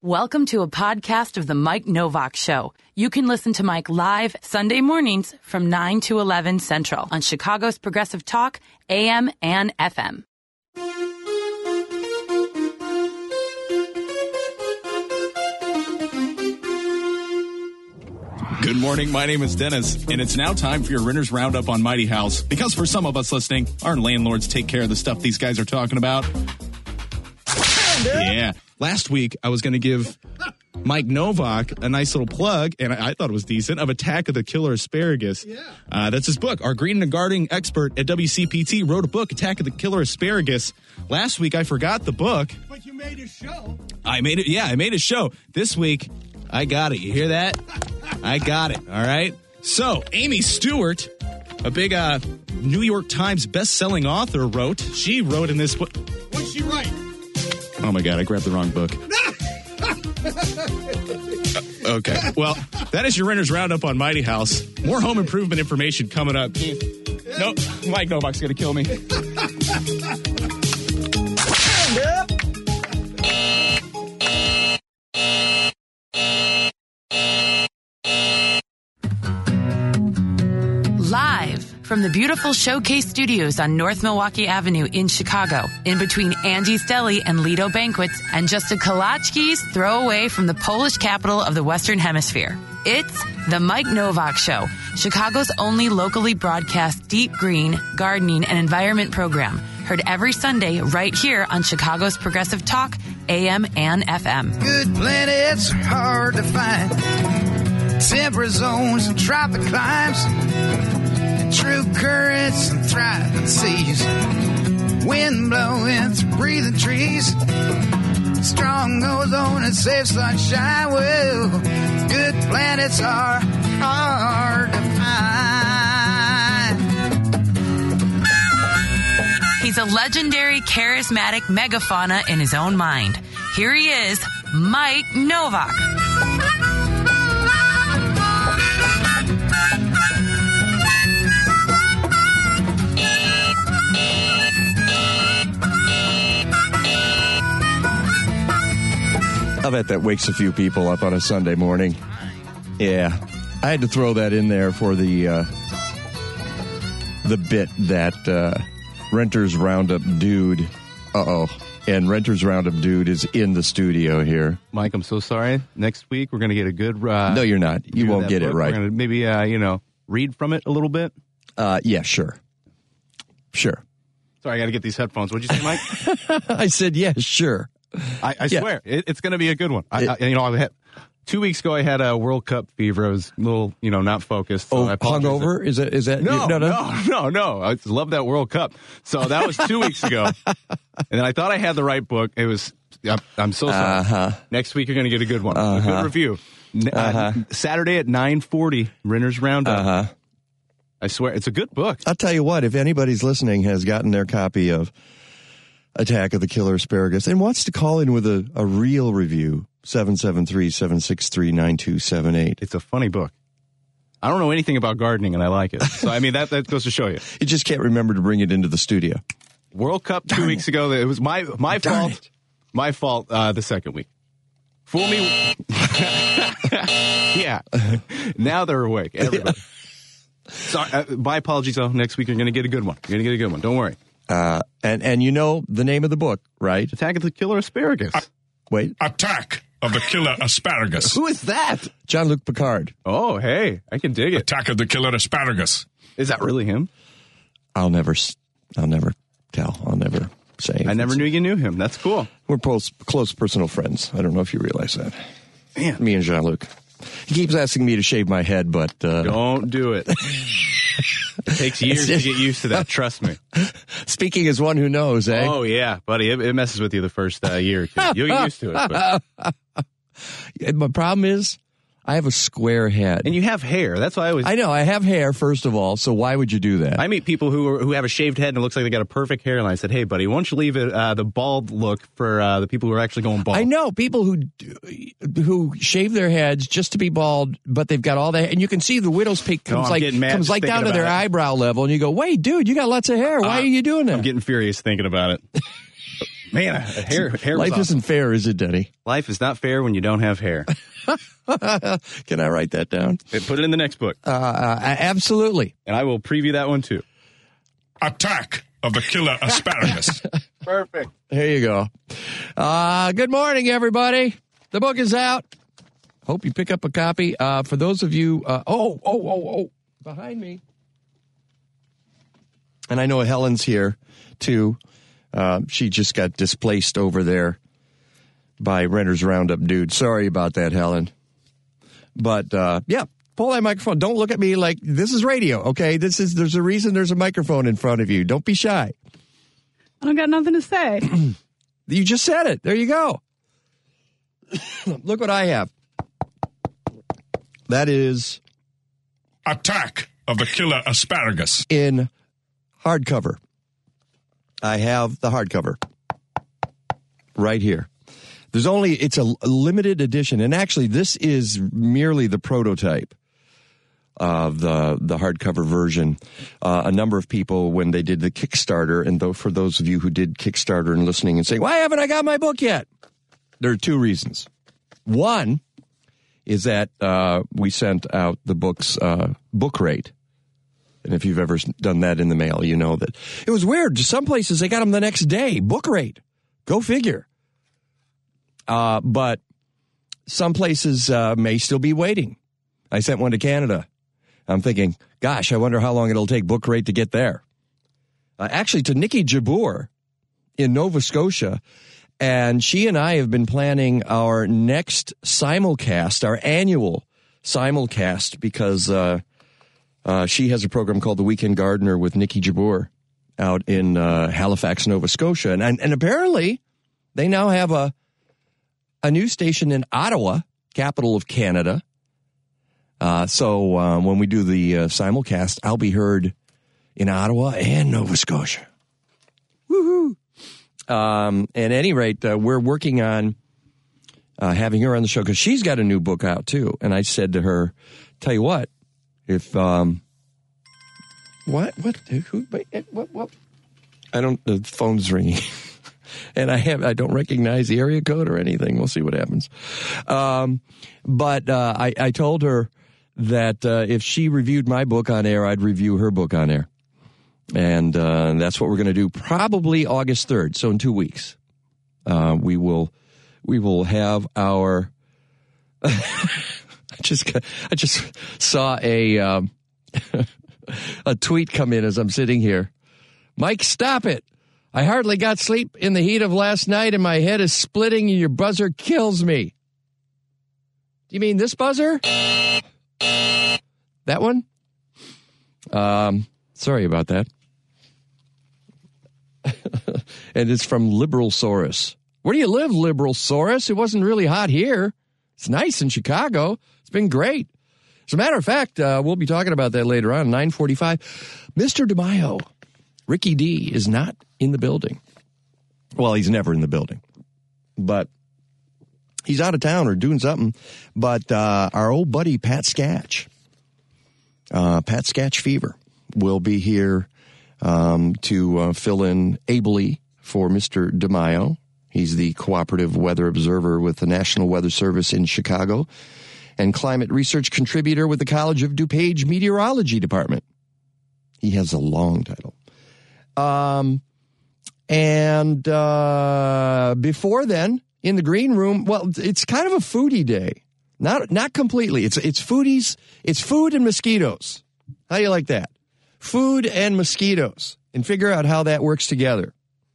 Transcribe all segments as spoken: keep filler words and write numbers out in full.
Welcome to a podcast of The Mike Novak Show. You can listen to Mike live Sunday mornings from nine to eleven Central on Chicago's Progressive Talk, A M and F M. Good morning. My name is Dennis, and it's now time for your Renter's Roundup on Mighty House. Because for some of us listening, our landlords take care of the stuff these guys are talking about. Yeah. Last week, I was going to give Mike Novak a nice little plug, and I, I thought it was decent, of Attack of the Killer Asparagus. Yeah. Uh, that's his book. Our green and gardening expert at W C P T wrote a book, Attack of the Killer Asparagus. Last week, I forgot the book. But you made a show. I made it. Yeah, I made a show. This week, I got it. You hear that? I got it. All right. So, Amy Stewart, a big uh, New York Times best-selling author, wrote. She wrote in this book. What'd she write? Oh, my God. I grabbed the wrong book. uh, okay. Well, that is your Renter's Roundup on Mighty House. More home improvement information coming up. No, Mike Novak's going to kill me. Live from the beautiful Showcase Studios on North Milwaukee Avenue in Chicago, in between Angie's Deli and Lido Banquets, and just a Kolachki's throw away from the Polish capital of the Western Hemisphere. It's The Mike Novak Show, Chicago's only locally broadcast deep green, gardening, and environment program. Heard every Sunday right here on Chicago's Progressive Talk, A M and F M. Good planets are hard to find. Temperate zones and tropic climes. And true currents and thriving seas. Wind blowing through breathing trees. Strong ozone and safe sunshine. Well, good planets are hard to find. He's a legendary, charismatic megafauna in his own mind. Here he is, Mike Novak. I bet that wakes a few people up on a Sunday morning. Yeah. I had to throw that in there for the uh, the bit that uh, Renter's Roundup Dude. Uh-oh. And Renter's Roundup Dude is in the studio here. Mike, I'm so sorry. Next week, we're going to get a good... Uh, no, you're not. You won't get book. it right. We're going to maybe, uh, you know, read from it a little bit. Uh, yeah, sure. Sure. Sorry, I got to get these headphones. What'd you say, Mike? I said, yeah, sure. I, I yeah. swear, it, it's going to be a good one. I, I, you know, I had, two weeks ago, I had a World Cup fever. I was a little, you know, not focused. So oh, I hungover? Is that, is that? No, you, no, no, no, no. I love that World Cup. So that was two weeks ago. And then I thought I had the right book. It was, I'm, I'm so sorry. Uh-huh. Next week, you're going to get a good one. Uh-huh. A good review. Uh-huh. Uh, Saturday at nine forty, Renter's Roundup. Uh-huh. I swear, it's a good book. I'll tell you what, if anybody's listening has gotten their copy of Attack of the Killer Asparagus and wants to call in with a, a real review, seven seven three, seven six three, nine two seven eight. It's a funny book. I don't know anything about gardening, and I like it. So, I mean, that, that goes to show you. You just can't remember to bring it into the studio. World Cup two Darn weeks it. ago. It was my my Darn fault. It. My fault uh, the second week. Fool me. Yeah. Now they're awake. Everybody. Sorry. Uh, my apologies, though. Next week, you're going to get a good one. You're going to get a good one. Don't worry. Uh, and, and you know the name of the book, right? Attack of the Killer Asparagus. Uh, Wait. Attack of the Killer Asparagus. Who is that? Jean-Luc Picard. Oh, hey. I can dig it. Attack of the Killer Asparagus. Is that really him? I'll never, I'll never tell. I'll never say. I never knew you knew him. That's cool. We're close, close personal friends. I don't know if you realize that. Man. Me and Jean-Luc. He keeps asking me to shave my head, but... Uh, Don't do it. It takes years to get used to that. Trust me. Speaking as one who knows, eh? Oh, yeah, buddy. It, it messes with you the first uh, year or two. You'll get used to it. But... My problem is, I have a square head. And you have hair. That's why I always... I know. I have hair, first of all, so why would you do that? I meet people who are, who have a shaved head and it looks like they got a perfect hairline. I said, hey, buddy, why don't you leave it, uh, the bald look for uh, the people who are actually going bald? I know. People who who shave their heads just to be bald, but they've got all that... And you can see the widow's peak comes oh, like comes like down to their it. eyebrow level, and you go, wait, dude, you got lots of hair. Why uh, are you doing that? I'm getting furious thinking about it. Man, a hair, hair Life was awesome. isn't fair, is it, Denny? Life is not fair when you don't have hair. Can I write that down? Put it in the next book. Uh, uh, absolutely. And I will preview that one, too. Attack of the Killer Asparagus. Perfect. There you go. Uh, good morning, everybody. The book is out. Hope you pick up a copy. Uh, for those of you, uh, oh, oh, oh, oh, behind me. And I know Helen's here, too. Uh, she just got displaced over there by Renter's Roundup dude. Sorry about that, Helen. But, uh, yeah, pull that microphone. Don't look at me like this is radio, okay? This is There's a reason there's a microphone in front of you. Don't be shy. I don't got nothing to say. You just said it. There you go. Look what I have. That is Attack of the Killer Asparagus. in hardcover. I have the hardcover right here. There's only, it's a, a limited edition. And actually, this is merely the prototype of the, the hardcover version. Uh, a number of people, when they did the Kickstarter, and though for those of you who did Kickstarter and listening and saying, why haven't I got my book yet? There are two reasons. One is that uh, we sent out the book's uh, book rate. And if you've ever done that in the mail, you know that it was weird. Some places, they got them the next day. Book rate. Go figure. Uh, but some places uh, may still be waiting. I sent one to Canada. I'm thinking, gosh, I wonder how long it'll take book rate to get there. Uh, actually, to Nikki Jabbour in Nova Scotia. And she and I have been planning our next simulcast, our annual simulcast, because uh, uh, she has a program called The Weekend Gardener with Nikki Jabbour out in uh, Halifax, Nova Scotia. And, and and apparently they now have a a news station in Ottawa, capital of Canada. Uh, so uh, when we do the uh, simulcast, I'll be heard in Ottawa and Nova Scotia. Woohoo! Um, at any rate, uh, we're working on uh, having her on the show because she's got a new book out, too. And I said to her, tell you what, if, um, what, what, who, what, what? I don't, the phone's ringing. And I have, I don't recognize the area code or anything. We'll see what happens. Um, but uh, I, I told her that uh, if she reviewed my book on air, I'd review her book on air. And uh, that's what we're going to do probably August third. So in two weeks, uh, we will we will have our. I just I just saw a um, a tweet come in as I'm sitting here. Mike, stop it! I hardly got sleep in the heat of last night, and my head is splitting, and your buzzer kills me. Do you mean this buzzer? That one? Um. Sorry about that. And it's from Liberalsaurus. Where do you live, Liberalsaurus? It wasn't really hot here. It's nice in Chicago. It's been great. As a matter of fact, uh, we'll be talking about that later on, nine forty-five. Mister DeMaio, Ricky D, is not in the building. Well, he's never in the building. But he's out of town or doing something. But uh, our old buddy Pat Sketch, uh, Pat Sketch Fever, will be here um, to uh, fill in ably for Mister DeMaio. He's the cooperative weather observer with the National Weather Service in Chicago and climate research contributor with the College of DuPage Meteorology Department. He has a long title. Um, and uh, before then, in the green room, well, it's kind of a foodie day. Not not completely. It's it's foodies. It's food and mosquitoes. How do you like that? Food and mosquitoes, and figure out how that works together.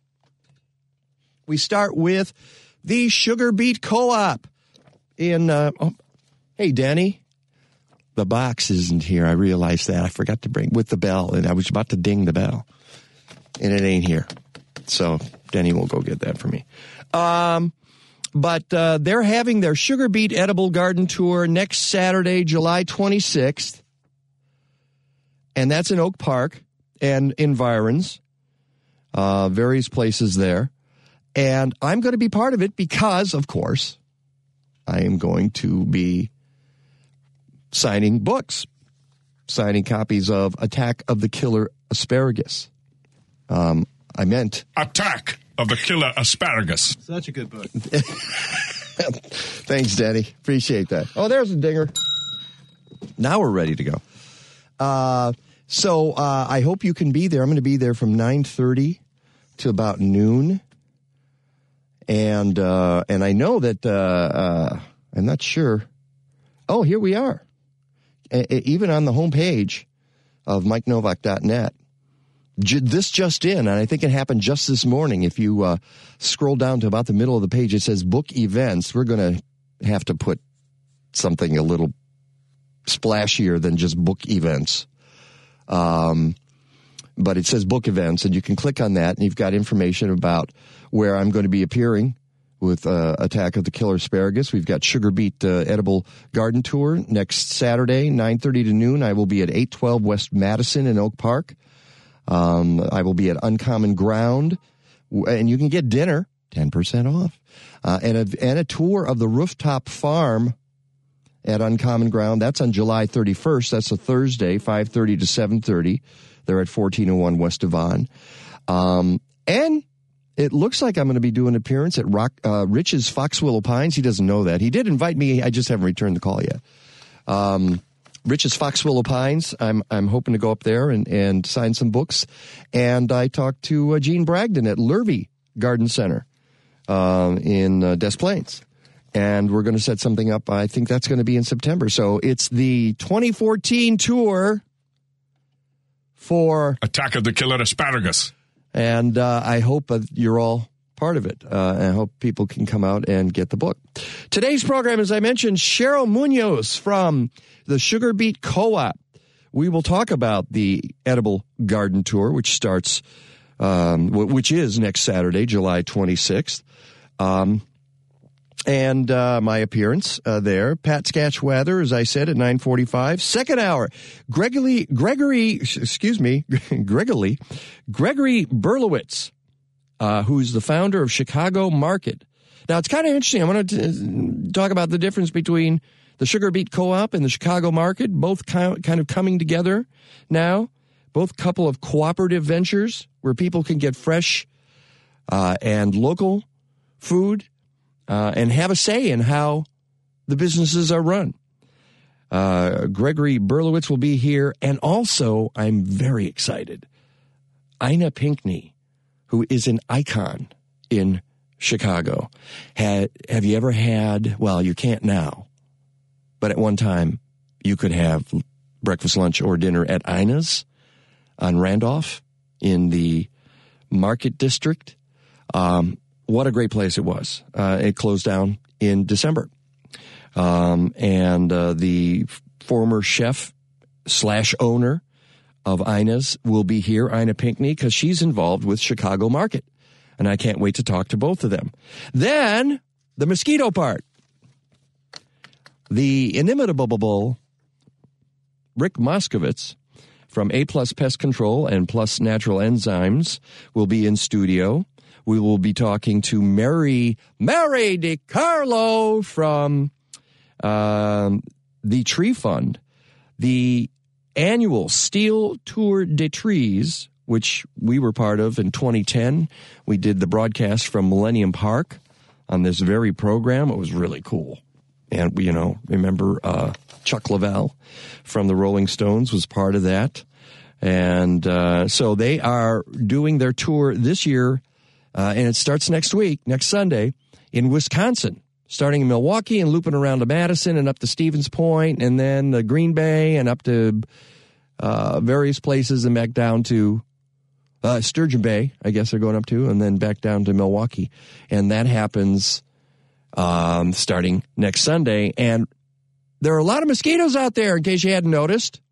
We start with the Sugar Beet Co-op in. Uh, oh, hey, Danny, the box isn't here. I realized that. I forgot to bring with the bell, and I was about to ding the bell, and it ain't here. So Denny will go get that for me. Um. But uh, they're having their Sugar Beet Edible Garden Tour next Saturday, July twenty-sixth. And that's in Oak Park and environs, uh, various places there. And I'm going to be part of it because, of course, I am going to be signing books, signing copies of Attack of the Killer Asparagus. Um, I meant Attack of the Killer Asparagus. Such a good book. Thanks, Danny. Appreciate that. Oh, there's a dinger. Now we're ready to go. Uh, so uh, I hope you can be there. I'm going to be there from nine thirty to about noon. And uh, and I know that, uh, uh, I'm not sure. Oh, here we are. A- even on the homepage of mike novak dot net. J- this just in, and I think it happened just this morning. If you uh, scroll down to about the middle of the page, it says book events. We're going to have to put something a little splashier than just book events. Um, but it says book events, and you can click on that, and you've got information about where I'm going to be appearing with uh, Attack of the Killer Asparagus. We've got Sugar Beet uh, Edible Garden Tour next Saturday, nine thirty to noon. I will be at eight twelve West Madison in Oak Park. Um, I will be at Uncommon Ground, and you can get dinner, ten percent off, uh, and, a, and a tour of the rooftop farm at Uncommon Ground. That's on July thirty-first. That's a Thursday, five thirty to seven thirty. They're at fourteen oh one West Devon. Um, and it looks like I'm going to be doing an appearance at Rock, uh, Rich's Foxwillow Pines. He doesn't know that. He did invite me. I just haven't returned the call yet. Um, Rich's Foxwillow Pines. I'm I'm hoping to go up there and, and sign some books. And I talked to uh, Gene Bragdon at Lurvy Garden Center uh, in uh, Des Plaines. And we're going to set something up. I think that's going to be in September. So it's the twenty fourteen tour for Attack of the Killer Asparagus. And uh, I hope uh, you're all part of it. Uh, I hope people can come out and get the book. Today's program, as I mentioned, Cheryl Munoz from the Sugar Beet Co-op. We will talk about the Edible Garden Tour, which starts, um, which is next Saturday, July twenty-sixth. Um, and uh, my appearance uh, there. Pat Scatchwather, as I said, at nine forty-five. Second hour, Gregory, Gregory, excuse me, Gregory, Gregory Berlowitz, uh, who's the founder of Chicago Market. Now, it's kind of interesting. I want to talk about the difference between the Sugar Beet Co-op and the Chicago Market, both kind of coming together now, both couple of cooperative ventures where people can get fresh uh, and local food uh, and have a say in how the businesses are run. Uh, Gregory Berlowitz will be here, and also I'm very excited. Ina Pinkney, who is an icon in Chicago. Had, have you ever had, well, you can't now, but at one time you could have breakfast, lunch, or dinner at Ina's on Randolph in the Market District. Um, what a great place it was. Uh, it closed down in December. Um, and uh, the former chef slash owner of Ina's will be here, Ina Pinkney, because she's involved with Chicago Market. And I can't wait to talk to both of them. Then, the mosquito part. The inimitable Rick Moskovitz from A-Plus Pest Control and Plus Natural Enzymes will be in studio. We will be talking to Mary, Mary DiCarlo from um, the Tree Fund, the annual Steel Tour de Trees, which we were part of in twenty ten. We did the broadcast from Millennium Park on this very program. It was really cool. And, you know, remember uh, Chuck Lavelle from the Rolling Stones was part of that. And uh, so they are doing their tour this year, uh, and it starts next week, next Sunday, in Wisconsin, starting in Milwaukee and looping around to Madison and up to Stevens Point and then uh, Green Bay and up to uh, various places and back down to uh, Sturgeon Bay, I guess they're going up to, and then back down to Milwaukee. And that happens um, starting next Sunday. And there are a lot of mosquitoes out there, in case you hadn't noticed.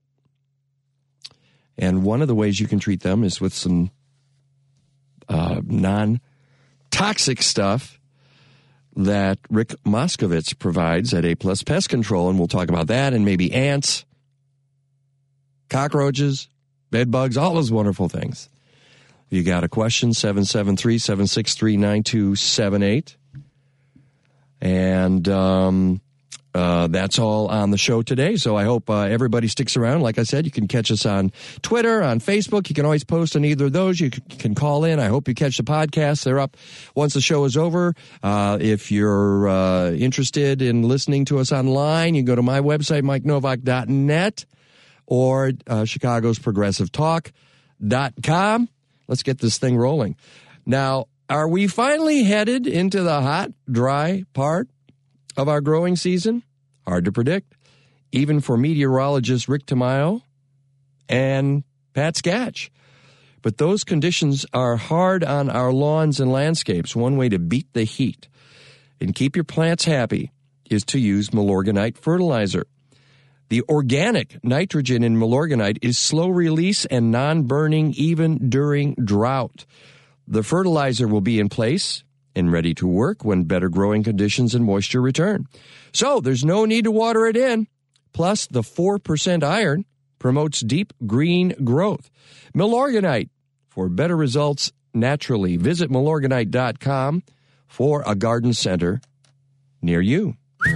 And one of the ways you can treat them is with some uh, non-toxic stuff that Rick Moskovitz provides at A-Plus Pest Control. And we'll talk about that, and maybe ants, cockroaches, bed bugs, all those wonderful things. If you got a question, seven seven three, seven six three, nine two seven eight. And um, Uh, that's all on the show today. So I hope uh, everybody sticks around. Like I said, you can catch us on Twitter, on Facebook. You can always post on either of those. You can call in. I hope you catch the podcast. They're up once the show is over. Uh, if you're uh, interested in listening to us online, you can go to my website, mike novak dot net, or uh, Chicago's progressive talk dot com. Let's get this thing rolling. Now, are we finally headed into the hot, dry part of our growing season? Hard to predict, even for meteorologist Rick Tamayo and Pat Scatch. But those conditions are hard on our lawns and landscapes. One way to beat the heat and keep your plants happy is to use Milorganite fertilizer. The organic nitrogen in Milorganite is slow release and non-burning even during drought. The fertilizer will be in place and ready to work when better growing conditions and moisture return. So there's no need to water it in. Plus, the four percent iron promotes deep green growth. Milorganite, for better results naturally. Visit milorganite dot com for a garden center near you.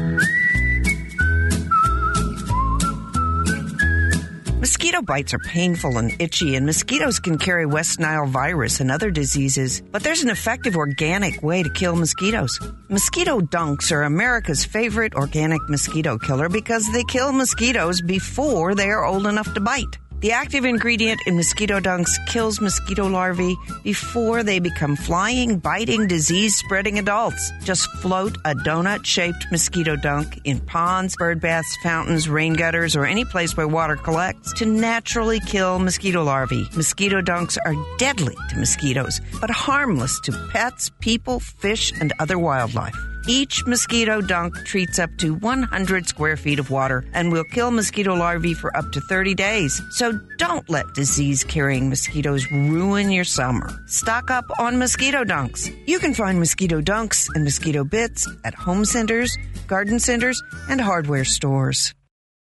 Mosquito bites are painful and itchy, and mosquitoes can carry West Nile virus and other diseases. But there's an effective organic way to kill mosquitoes. Mosquito dunks are America's favorite organic mosquito killer because they kill mosquitoes before they are old enough to bite. The active ingredient in mosquito dunks kills mosquito larvae before they become flying, biting, disease-spreading adults. Just float a donut-shaped mosquito dunk in ponds, bird baths, fountains, rain gutters, or any place where water collects to naturally kill mosquito larvae. Mosquito dunks are deadly to mosquitoes, but harmless to pets, people, fish, and other wildlife. Each mosquito dunk treats up to one hundred square feet of water and will kill mosquito larvae for up to thirty days. So don't let disease-carrying mosquitoes ruin your summer. Stock up on mosquito dunks. You can find mosquito dunks and mosquito bits at home centers, garden centers, and hardware stores.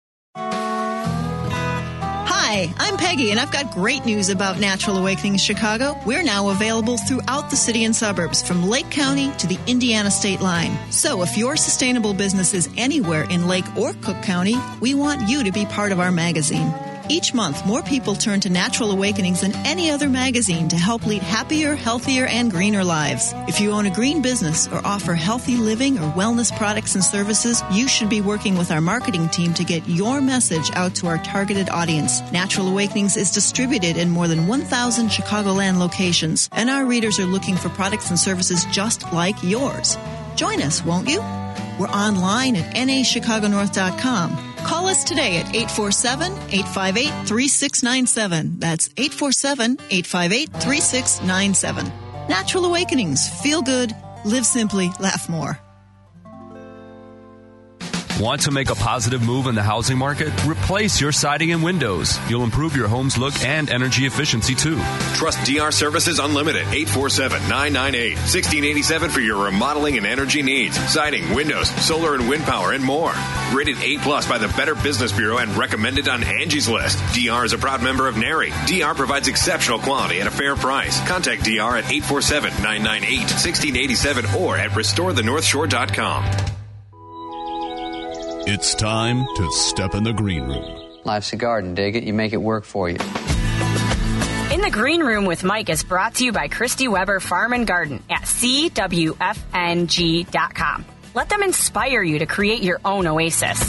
Hi, I'm Peggy, and I've got great news about Natural Awakenings Chicago. We're now available throughout the city and suburbs, from Lake County to the Indiana state line. So if your sustainable business is anywhere in Lake or Cook County, we want you to be part of our magazine. Each month, more people turn to Natural Awakenings than any other magazine to help lead happier, healthier, and greener lives. If you own a green business or offer healthy living or wellness products and services, you should be working with our marketing team to get your message out to our targeted audience. Natural Awakenings is distributed in more than one thousand Chicagoland locations, and our readers are looking for products and services just like yours. Join us, won't you? We're online at N A Chicago North dot com. Call us today at eight four seven, eight five eight, three six nine seven. That's eight four seven, eight five eight, three six nine seven. Natural Awakenings. Feel good, live simply, laugh more. Want to make a positive move in the housing market? Replace your siding and windows. You'll improve your home's look and energy efficiency, too. Trust D R Services Unlimited, eight four seven, nine nine eight, one six eight seven for your remodeling and energy needs. Siding, windows, solar and wind power, and more. Rated A plus by the Better Business Bureau and recommended on Angie's List. D R is a proud member of NARI. D R provides exceptional quality at a fair price. Contact D R at eight four seven, nine nine eight, one six eight seven or at restore the north shore dot com. It's time to step in the green room. Life's a garden, dig it, you make it work for you. In the Green Room with Mike is brought to you by Christy Weber Farm and Garden at C W F N G dot com. Let them inspire you to create your own oasis.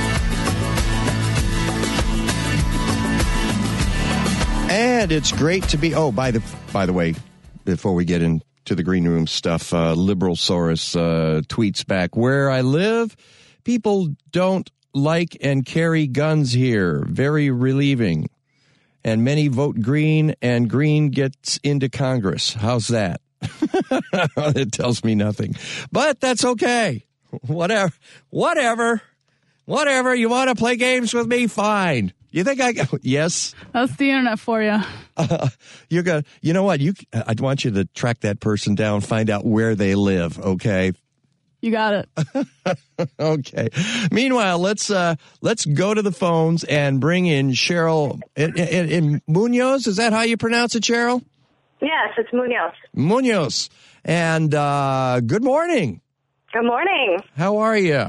And it's great to be, oh, by the by the way, before we get into the Green Room stuff, uh, Liberal Saurus uh, tweets back, where I live, people don't like and carry guns here. Very relieving. And many vote green, and green gets into Congress. How's that? It tells me nothing. But that's okay. Whatever. Whatever. Whatever. You want to play games with me? Fine. You think I... Yes? That's the internet for you. Uh, you're gonna, you know what? You, I want you to track that person down, find out where they live, okay? You got it. Okay. Meanwhile, let's uh, let's go to the phones and bring in Cheryl in, in, in Munoz. Is that how you pronounce it, Cheryl? Yes, it's Munoz. Munoz. And uh, good morning. Good morning. How are you?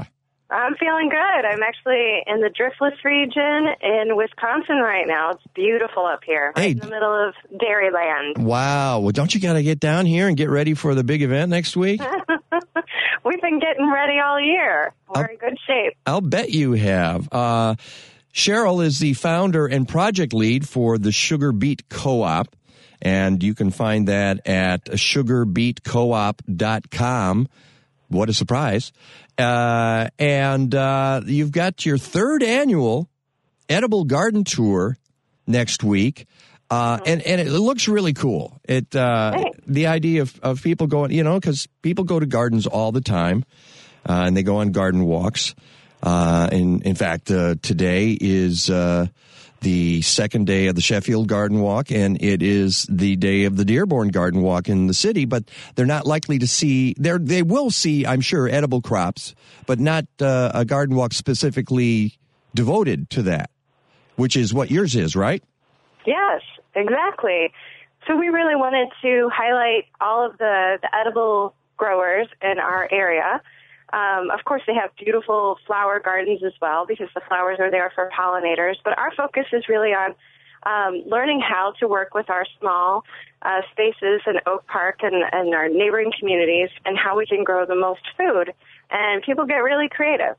I'm feeling good. I'm actually in the Driftless region in Wisconsin right now. It's beautiful up here, right Hey. in the middle of Dairyland. Wow. Well, don't you got to get down here and get ready for the big event next week? We've been getting ready all year. We're I'll, in good shape. I'll bet you have. Uh, Cheryl is the founder and project lead for the Sugar Beet Co-op, and you can find that at sugar beet co op dot com. What a surprise. Uh, and uh, you've got your third annual Edible Garden Tour next week. Uh, and, and it looks really cool. It uh, the idea of, of people going, you know, because people go to gardens all the time, uh, and they go on garden walks. Uh, in, in fact, uh, today is uh, the second day of the Sheffield Garden Walk, and it is the day of the Dearborn Garden Walk in the city, but they're not likely to see, they're, they will see, I'm sure, edible crops, but not uh, a garden walk specifically devoted to that, which is what yours is, right? Yes, exactly. So we really wanted to highlight all of the, the edible growers in our area. Um, of course, they have beautiful flower gardens as well because the flowers are there for pollinators. But our focus is really on um, learning how to work with our small uh, spaces in Oak Park and, and our neighboring communities and how we can grow the most food. And people get really creative.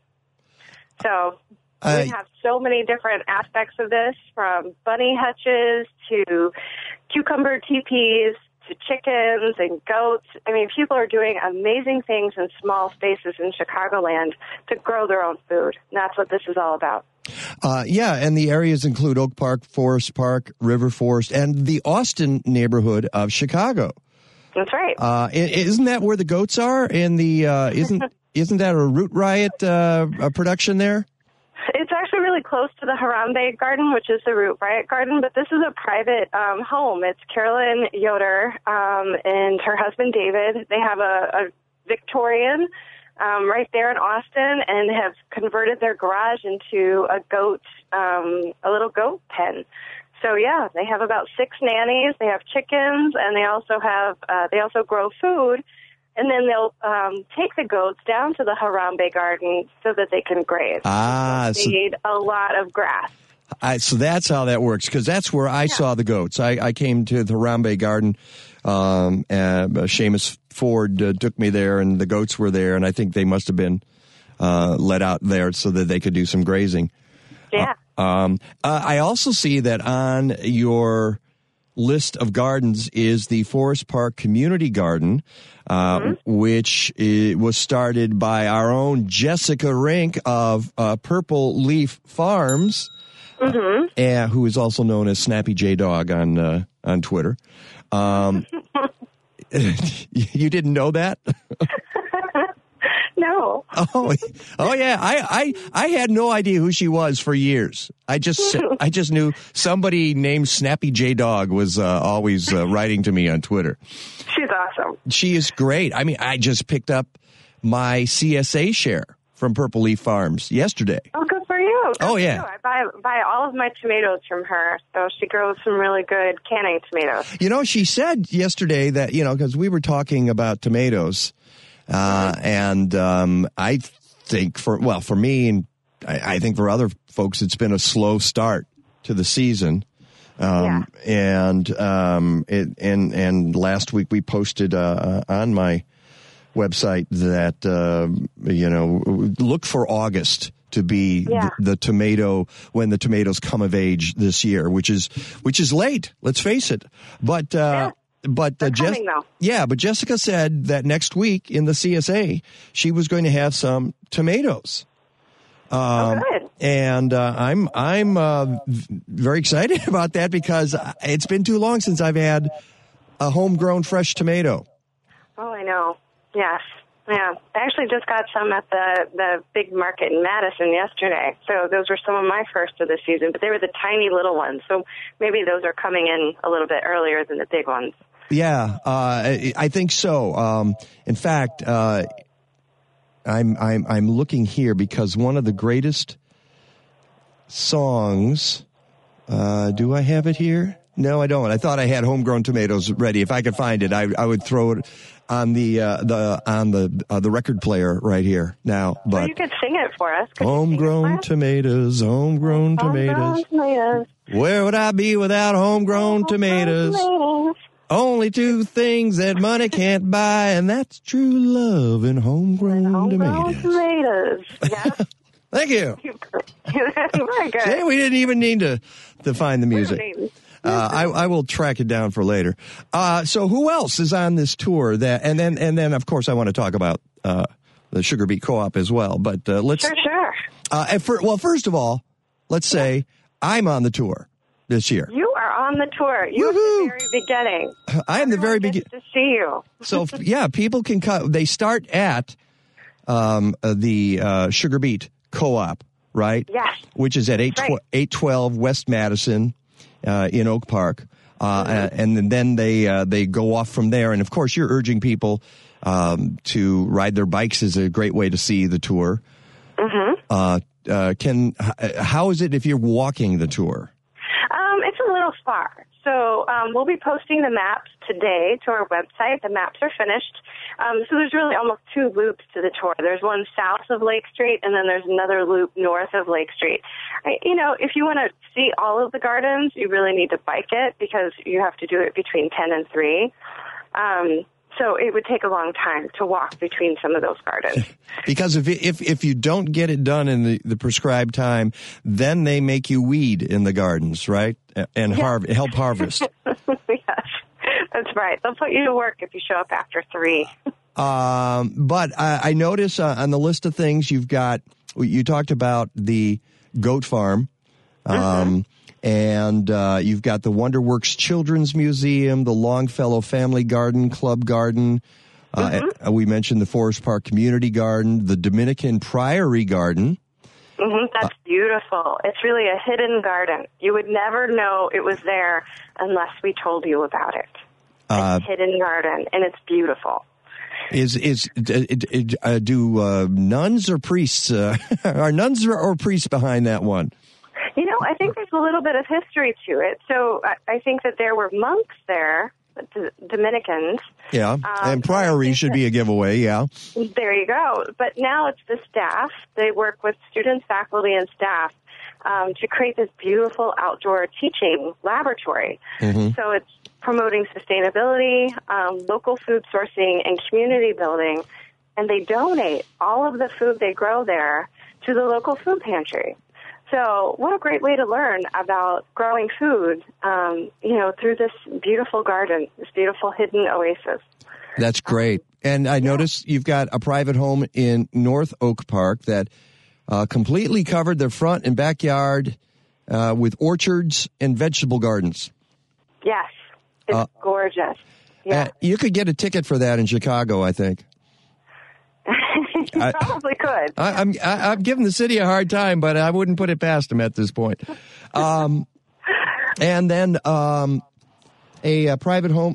So Uh, we have so many different aspects of this, from bunny hutches to cucumber teepees to chickens and goats. I mean, people are doing amazing things in small spaces in Chicagoland to grow their own food. And that's what this is all about. Uh, yeah, and the areas include Oak Park, Forest Park, River Forest, and the Austin neighborhood of Chicago. That's right. Uh, i- isn't that where the goats are? And the uh, isn't isn't that a Root Riot uh, a production there? It's actually really close to the Harambe Garden, which is the Root Riot Garden, but this is a private um, home. It's Carolyn Yoder um, and her husband David. They have a, a Victorian um, right there in Austin and have converted their garage into a goat, um, a little goat pen. So yeah, they have about six nannies. They have chickens, and they also have uh, they also grow food. And then they'll um, take the goats down to the Harambe Garden so that they can graze. Ah, they so, need a lot of grass. I, so that's how that works, because that's where I saw the goats. I, I came to the Harambe Garden. Um, and uh, Seamus Ford uh, took me there, and the goats were there, and I think they must have been uh, let out there so that they could do some grazing. Yeah. Uh, um, uh, I also see that on your list of gardens is the Forest Park Community Garden, uh, mm-hmm. which is, was started by our own Jessica Rink of uh, Purple Leaf Farms, mm-hmm. uh, and, who is also known as Snappy J Dog on uh, on Twitter. Um, you didn't know that? No. Oh, oh yeah. I, I, I had no idea who she was for years. I just, I just knew somebody named Snappy J Dog was uh, always uh, writing to me on Twitter. She's awesome. She is great. I mean, I just picked up my C S A share from Purple Leaf Farms yesterday. Oh, good for you. Good oh, for yeah. you. I buy, buy all of my tomatoes from her, so she grows some really good canning tomatoes. You know, she said yesterday that, you know, because we were talking about tomatoes, uh, and um, I think for, well, for me, and I, I think for other folks, it's been a slow start to the season. Um, yeah. And, um, it, and, and last week we posted, uh, on my website that, uh, you know, look for August to be yeah. the, the tomato, when the tomatoes come of age this year, which is, which is late. Let's face it. But, uh, yeah. But uh, coming, Je- yeah, but Jessica said that next week in the C S A, she was going to have some tomatoes. Um, oh, good. And uh, I'm I'm uh, very excited about that because it's been too long since I've had a homegrown fresh tomato. Oh, I know. Yes. Yeah. I actually just got some at the, the big market in Madison yesterday. So those were some of my first of the season, but they were the tiny little ones. So maybe those are coming in a little bit earlier than the big ones. Yeah, uh, I, I think so. Um, in fact, uh, I'm I'm I'm looking here because one of the greatest songs. Uh, do I have it here? No, I don't. I thought I had homegrown tomatoes ready. If I could find it, I, I would throw it on the uh, the on the uh, the record player right here now. But well, you could sing it for us. Could homegrown tomatoes, homegrown tomatoes. Homegrown tomatoes. Where would I be without homegrown tomatoes? tomatoes? Only two things that money can't buy, and that's true love and homegrown, homegrown tomatoes. tomatoes. Yes. Thank you. Very good. See, we didn't even need to, to find the music. Uh, I, I will track it down for later. Uh, so who else is on this tour? That and then and then of course I want to talk about uh, the Sugar Beet Co-op as well. But uh, let's Sure, sure. Uh, and for, well, first of all, let's say I'm on the tour this year. You are on the tour. You Woo-hoo. at the very beginning. I am the very beginning to see you. So yeah, people can cut. They start at um, uh, the uh, Sugar Beet Co-op, right? Yes. Which is at eight right. eight twelve West Madison uh, in Oak Park, uh, mm-hmm. and then they uh, they go off from there. And of course, you're urging people um, to ride their bikes is a great way to see the tour. Mm-hmm. Uh, uh, can how is it if you're walking the tour? Um, it's a little far. So um, we'll be posting the maps today to our website. The maps are finished. Um, so there's really almost two loops to the tour. There's one south of Lake Street, and then there's another loop north of Lake Street. I, you know, if you want to see all of the gardens, you really need to bike it because you have to do it between ten and three. Um, so it would take a long time to walk between some of those gardens. Because if if if you don't get it done in the, the prescribed time, then they make you weed in the gardens, right? And Yeah. har- help harvest. Yes, that's right. They'll put you to work if you show up after three. Um, but I, I notice uh, on the list of things you've got, you talked about the goat farm, um, Mm-hmm. and uh, you've got the Wonderworks Children's Museum, the Longfellow Family Garden, Club Garden. Uh, Mm-hmm. We mentioned the Forest Park Community Garden, the Dominican Priory Garden. Mm-hmm. That's beautiful. It's really a hidden garden. You would never know it was there unless we told you about it. Uh, It's a hidden garden, and it's beautiful. Is is uh, do uh, nuns or priests? Uh, are nuns or, or priests behind that one? You know, I think there's a little bit of history to it. So I, I think that there were monks there, D- Dominicans. Yeah, Um, and priory should be a giveaway. Yeah. There you go. But now it's the staff. They work with students, faculty, and staff um, to create this beautiful outdoor teaching laboratory. Mm-hmm. So it's promoting sustainability, um, local food sourcing, and community building. And they donate all of the food they grow there to the local food pantry. So what a great way to learn about growing food, um, you know, through this beautiful garden, this beautiful hidden oasis. That's great. And I noticed you've got a private home in North Oak Park that uh, completely covered their front and backyard uh, with orchards and vegetable gardens. Yes, it's Uh, gorgeous. Yeah, Uh, you could get a ticket for that in Chicago, I think. you I- probably could. I, I'm I, I'm giving the city a hard time, but I wouldn't put it past them at this point. Um, and then um, a, a private home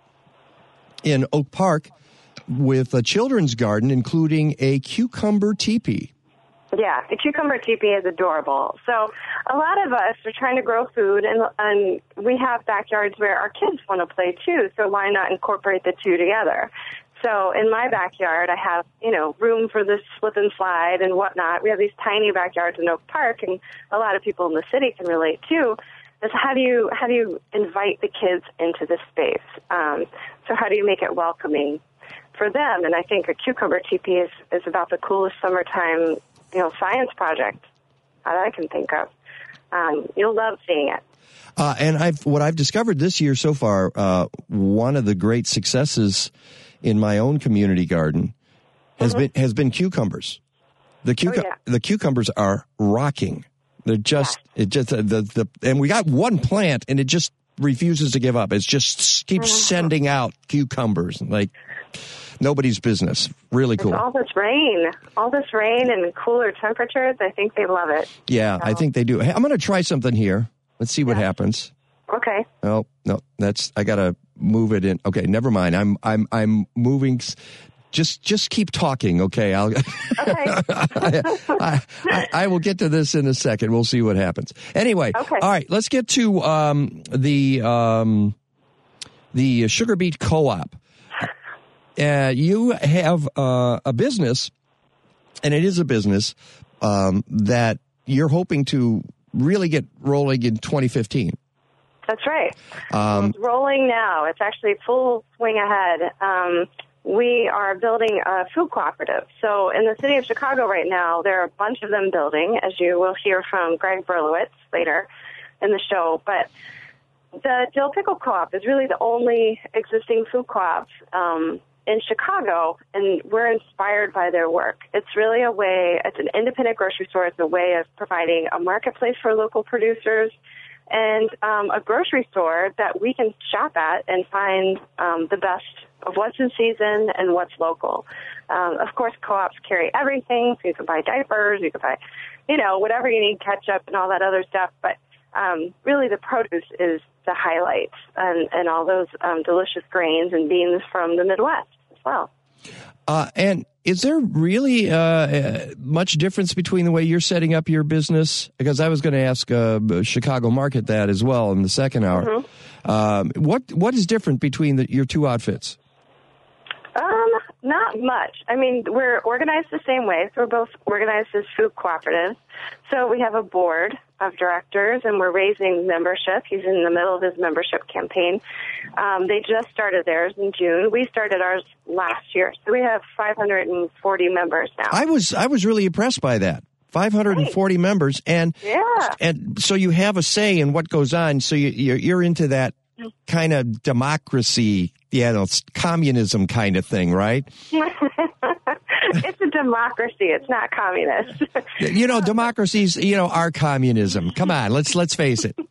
in Oak Park with a children's garden, including a cucumber teepee. Yeah, the cucumber teepee is adorable. So a lot of us are trying to grow food, and, and we have backyards where our kids want to play too, so why not incorporate the two together? So in my backyard, I have, you know, room for this slip and slide and whatnot. We have these tiny backyards in Oak Park, and a lot of people in the city can relate too. Is how do you how do you invite the kids into this space? Um, so how do you make it welcoming for them? And I think a cucumber teepee is, is about the coolest summertime, you know, science project that I can think of. Um, you'll love seeing it. Uh, and I've what I've discovered this year so far, uh, one of the great successes in my own community garden has Mm-hmm. been has been cucumbers. The cucu- Oh, yeah. the cucumbers are rocking. They're just it just uh, the the and we got one plant and it just refuses to give up. It just keeps Mm-hmm. sending out cucumbers like nobody's business. Really cool. All this rain, all this rain and cooler temperatures, I think they love it. Yeah, I think they do. Hey, I'm going to try something here. Let's see what happens. Okay. Oh, no, that's, I got to move it in. Okay, never mind. I'm, I'm, I'm moving. Just just keep talking, okay? I'll, okay. I, I, I will get to this in a second. We'll see what happens. Anyway, okay. All right, let's get to um, the um, the Sugar Beet Co-op. Uh, you have uh, a business, and it is a business um, that you're hoping to really get rolling in twenty fifteen. That's right. Um, well, it's rolling now. It's actually full swing ahead. Um, we are building a food cooperative. So in the city of Chicago right now, there are a bunch of them building, as you will hear from Greg Berlowitz later in the show. But the Dill Pickle Co-op is really the only existing food co-op um, in Chicago, and we're inspired by their work. It's really a way, it's an independent grocery store. It's a way of providing a marketplace for local producers and um, a grocery store that we can shop at and find um, the best of what's in season and what's local. Um, of course, co-ops carry everything, so you can buy diapers, you can buy, you know, whatever you need, ketchup and all that other stuff, but um, really the produce is the highlight, and, and all those um, delicious grains and beans from the Midwest as well. Uh, and is there really uh, much difference between the way you're setting up your business? Because I was going to ask uh, Chicago Market that as well in the second hour. Mm-hmm. Um, what what is different between the, your two outfits? Um, not much. I mean, we're organized the same way. So we're both organized as food cooperatives. So we have a board of directors, and we're raising membership. He's in the middle of his membership campaign. Um, they just started theirs in June. We started ours last year. So we have five hundred forty members now. I was I was really impressed by that. five hundred forty right. members, and yeah. and so you have a say in what goes on. So you, you're, you're into that kind of democracy, yeah, no, communism kind of thing, right? It's a democracy. It's not communist. You know, democracies, you know, are communism. Come on, let's let's face it.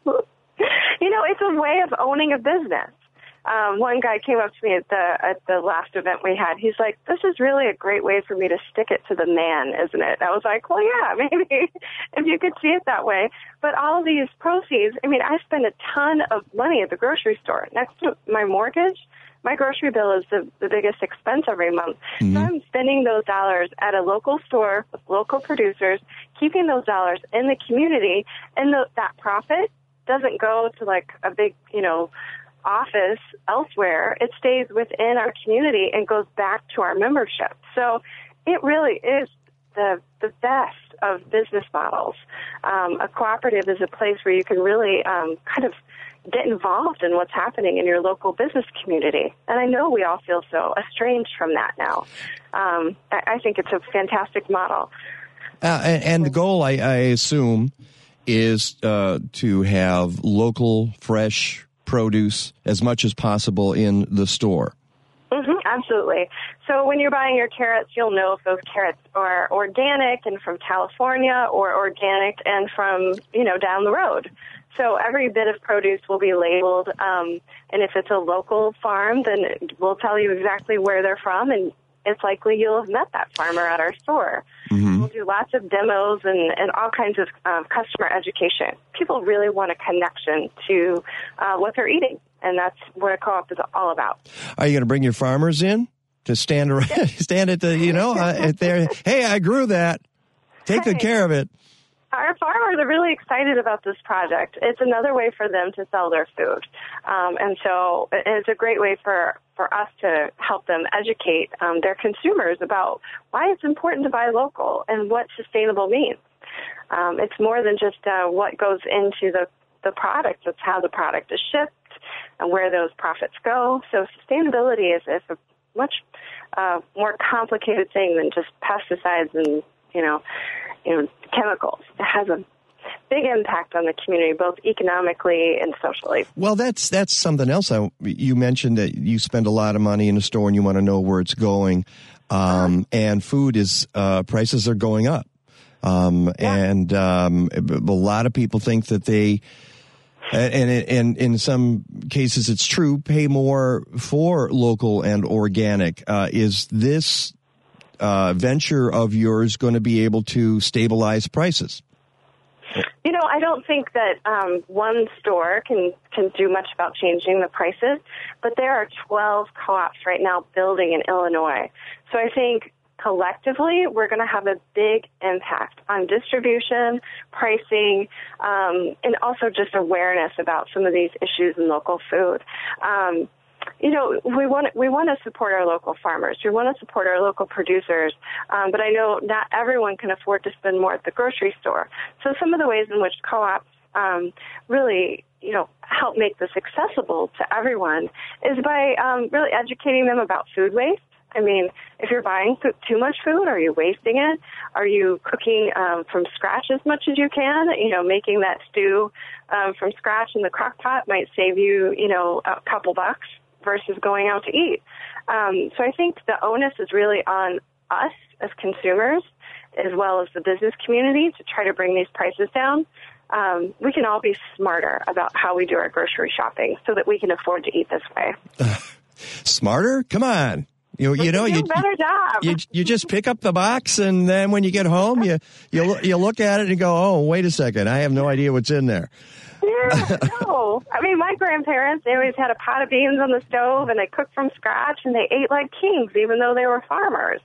You know, it's a way of owning a business. Um, one guy came up to me at the at the last event we had. He's like, "This is really a great way for me to stick it to the man, isn't it?" I was like, "Well, yeah, maybe if you could see it that way." But all of these proceeds, I mean, I spend a ton of money at the grocery store. Next to my mortgage, my grocery bill is the, the biggest expense every month. Mm-hmm. So I'm spending those dollars at a local store with local producers, keeping those dollars in the community, and the, that profit doesn't go to like a big, you know, office elsewhere. It stays within our community and goes back to our membership. So it really is the the best of business models. Um, a cooperative is a place where you can really um, kind of get involved in what's happening in your local business community. And I know we all feel so estranged from that now. Um, I, I think it's a fantastic model. Uh, and, and the goal, I, I assume, is uh, to have local, fresh produce as much as possible in the store. Mm-hmm, absolutely. So when you're buying your carrots, you'll know if those carrots are organic and from California or organic and from, you know, down the road. So every bit of produce will be labeled, um, and if it's a local farm, then we'll tell you exactly where they're from, and it's likely you'll have met that farmer at our store. Mm-hmm. We'll do lots of demos and, and all kinds of um, customer education. People really want a connection to uh, what they're eating, and that's what a co-op is all about. Are you going to bring your farmers in to stand around, stand at the, you know, uh, at their, hey, I grew that. Take good care of it. Our farmers are really excited about this project. It's another way for them to sell their food. Um, and so it's a great way for, for us to help them educate um, their consumers about why it's important to buy local and what sustainable means. Um, it's more than just uh, what goes into the, the product. It's how the product is shipped and where those profits go. So sustainability is, is a much uh, more complicated thing than just pesticides and, you know, you know, chemicals. It has a big impact on the community, both economically and socially. Well, that's that's something else. I, you mentioned that you spend a lot of money in a store and you want to know where it's going. Um, and food is, uh, prices are going up. Um, yeah. And um, a lot of people think that they, and, and in some cases it's true, pay more for local and organic. Uh, is this Uh, venture of yours going to be able to stabilize prices? You know, I don't think that um, one store can, can do much about changing the prices, but there are twelve co-ops right now building in Illinois. So I think collectively we're going to have a big impact on distribution, pricing, um, and also just awareness about some of these issues in local food. Um, You know, we want we want to support our local farmers. We want to support our local producers. Um, but I know not everyone can afford to spend more at the grocery store. So some of the ways in which co-ops um, really, you know, help make this accessible to everyone is by um, really educating them about food waste. I mean, if you're buying too much food, are you wasting it? Are you cooking um, from scratch as much as you can? You know, making that stew um, from scratch in the crock pot might save you, you know, a couple bucks versus going out to eat. Um, so I think the onus is really on us as consumers as well as the business community to try to bring these prices down. Um, we can all be smarter about how we do our grocery shopping so that we can afford to eat this way. Uh, smarter? Come on. You, you know, you, better job. you you just pick up the box, and then when you get home, you you you look at it and go, "Oh, wait a second, I have no idea what's in there." Yeah, no. I mean, my grandparents, they always had a pot of beans on the stove, and they cooked from scratch, and they ate like kings, even though they were farmers.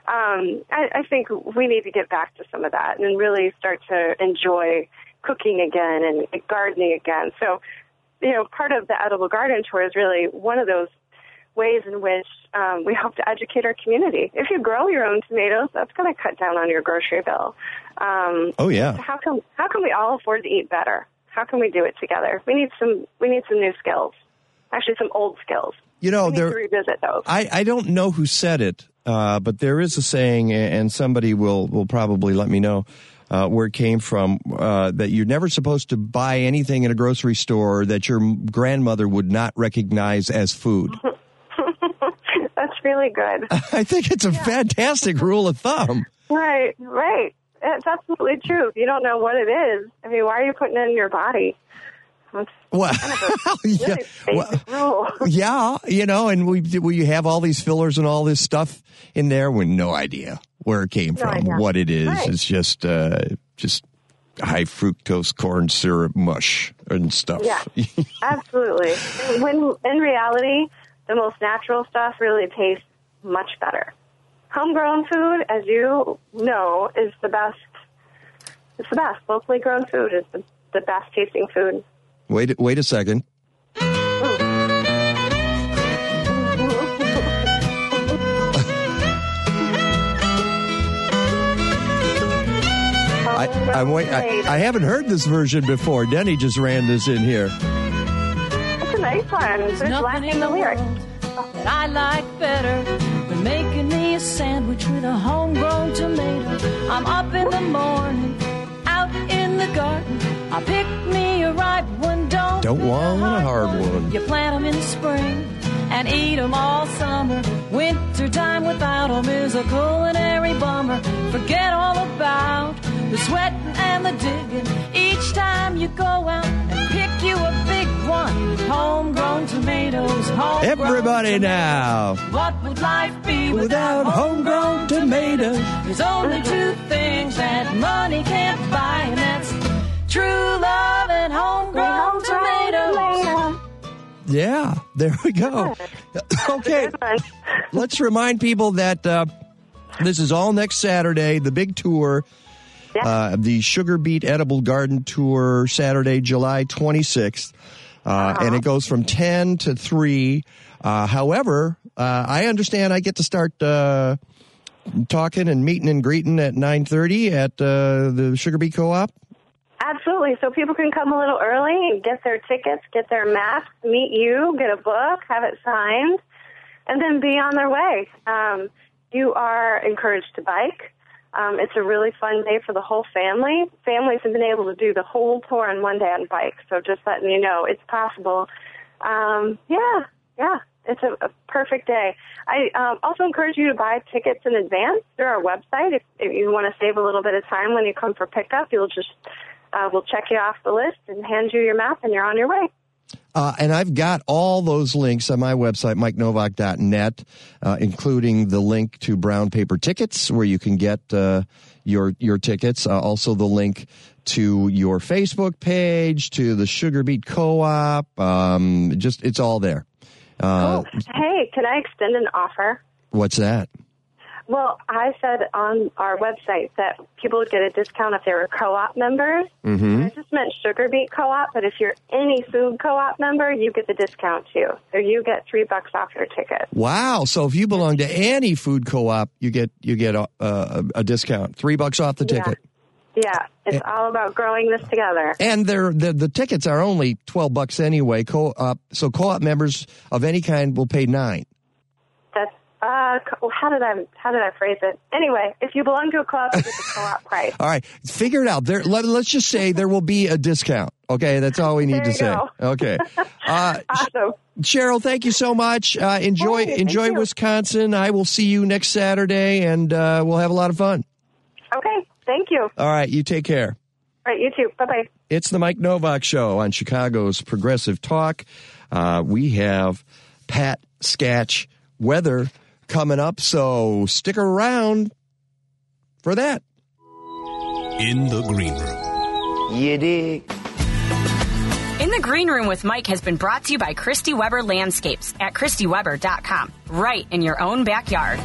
Um, I, I think we need to get back to some of that and really start to enjoy cooking again and gardening again. So, you know, part of the Edible Garden Tour is really one of those ways in which um, we hope to educate our community. If you grow your own tomatoes, that's going to cut down on your grocery bill. Um, oh yeah. So how can how can we all afford to eat better? How can we do it together? We need some we need some new skills. Actually, some old skills. You know, we need there. to revisit those. I, I don't know who said it, uh, but there is a saying, and somebody will will probably let me know uh, where it came from. Uh, that you're never supposed to buy anything in a grocery store that your grandmother would not recognize as food. That's really good. I think it's a yeah. fantastic rule of thumb. Right, right. It's absolutely true. If you don't know what it is, I mean, why are you putting it in your body? That's well, kind of a really yeah, basic well, rule. yeah, you know, and we we have all these fillers and all this stuff in there with no idea where it came No from, idea. what it is. Right. It's just uh, just high fructose corn syrup mush and stuff. Yeah, absolutely. When in reality, the most natural stuff really tastes much better. Homegrown food, as you know, is the best. It's the best. Locally grown food is the, the best tasting food. Wait, wait a second. I, I'm wait, I, I haven't heard this version before. Denny just ran this in here. It's a nice one. There's laughing in the lyrics. That I like better than making me a sandwich with a homegrown tomato. I'm up in the morning, out in the garden. I pick me a ripe one, don't, don't want a hard one. one. You plant them in the spring and eat them all summer. Winter time without them is a culinary bummer. Forget all about the sweating and the digging each time you go out and pick you a big one. Homegrown tomatoes, homegrown Everybody tomatoes. now. What would life be without, without homegrown tomatoes? There's only two things that money can't buy, and that's true love and homegrown tomatoes. Yeah, there we go. Okay, let's remind people that uh, this is all next Saturday, the big tour. Uh, the Sugar Beet Edible Garden Tour, Saturday, July twenty-sixth. Uh, uh-huh. And it goes from ten to three. Uh, however, uh, I understand I get to start uh, talking and meeting and greeting at nine thirty at uh, the Sugar Beet Co-op. Absolutely. So people can come a little early and get their tickets, get their masks, meet you, get a book, have it signed, and then be on their way. Um, you are encouraged to bike. Um, it's a really fun day for the whole family. Families have been able to do the whole tour in one day on bike, so just letting you know it's possible. Um, yeah, yeah, it's a, a perfect day. I um, also encourage you to buy tickets in advance through our website. If, if you want to save a little bit of time when you come for pickup, you'll just uh, we'll check you off the list and hand you your map, and you're on your way. Uh, and I've got all those links on my website, mike novak dot net, uh, including the link to Brown Paper Tickets, where you can get uh, your your tickets. Uh, also, the link to your Facebook page, to the Sugar Beet Co-op. Um, just it's all there. Uh, cool. Hey, can I extend an offer? What's that? Well, I said on our website that people would get a discount if they were co-op members. Mm-hmm. I just meant Sugar Beet Co-op, but if you're any food co-op member, you get the discount too. So you get three bucks off your ticket. Wow! So if you belong to any food co-op, you get you get a, a, a discount, three bucks off the ticket. Yeah, yeah. It's and, all about growing this together. And they're, the the tickets are only twelve bucks anyway. Co-op, so co-op members of any kind will pay nine. That's Uh, how did I how did I phrase it? Anyway, if you belong to a club, you get the co-op price. All right, figure it out. There, let, let's just say there will be a discount. Okay, that's all we need there to say. Go. Okay. Uh, awesome. Cheryl, thank you so much. Uh, enjoy hey, enjoy Wisconsin. I will see you next Saturday, and uh, we'll have a lot of fun. Okay, thank you. All right, you take care. All right, you too. Bye-bye. It's the Mike Novak Show on Chicago's Progressive Talk. Uh, we have Pat Sketch weather coming up, so stick around for that. In the Green Room. You dig? In the Green Room with Mike has been brought to you by Christy Weber Landscapes at christy weber dot com. Right in your own backyard.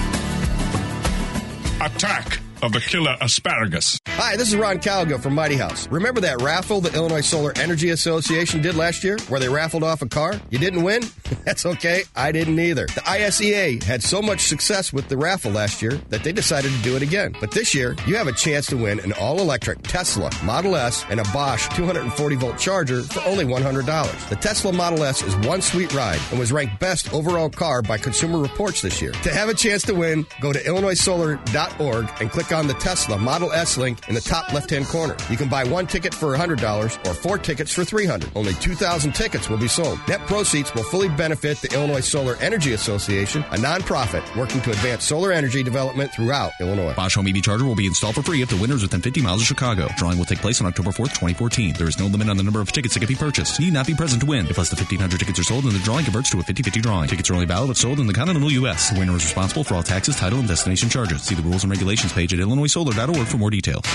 Attack of the killer asparagus. Hi, this is Ron Calgill from Mighty House. Remember that raffle the Illinois Solar Energy Association did last year where they raffled off a car? You didn't win? That's okay. I didn't either. The I S E A had so much success with the raffle last year that they decided to do it again. But this year, you have a chance to win an all-electric Tesla Model S and a Bosch two hundred forty volt charger for only one hundred dollars. The Tesla Model S is one sweet ride and was ranked best overall car by Consumer Reports this year. To have a chance to win, go to illinois solar dot org and click on the Tesla Model S link in the top left-hand corner. You can buy one ticket for one hundred dollars or four tickets for three hundred dollars. Only two thousand tickets will be sold. Net proceeds will fully benefit the Illinois Solar Energy Association, a nonprofit working to advance solar energy development throughout Illinois. Bosch Home E V Charger will be installed for free if the winner is within fifty miles of Chicago. Drawing will take place on October fourth, twenty fourteen. There is no limit on the number of tickets that can be purchased. You need not be present to win. If less than fifteen hundred tickets are sold, then the drawing converts to a fifty fifty drawing. Tickets are only valid if sold in the continental U S. The winner is responsible for all taxes, title, and destination charges. See the rules and regulations page at illinois solar dot org for more details.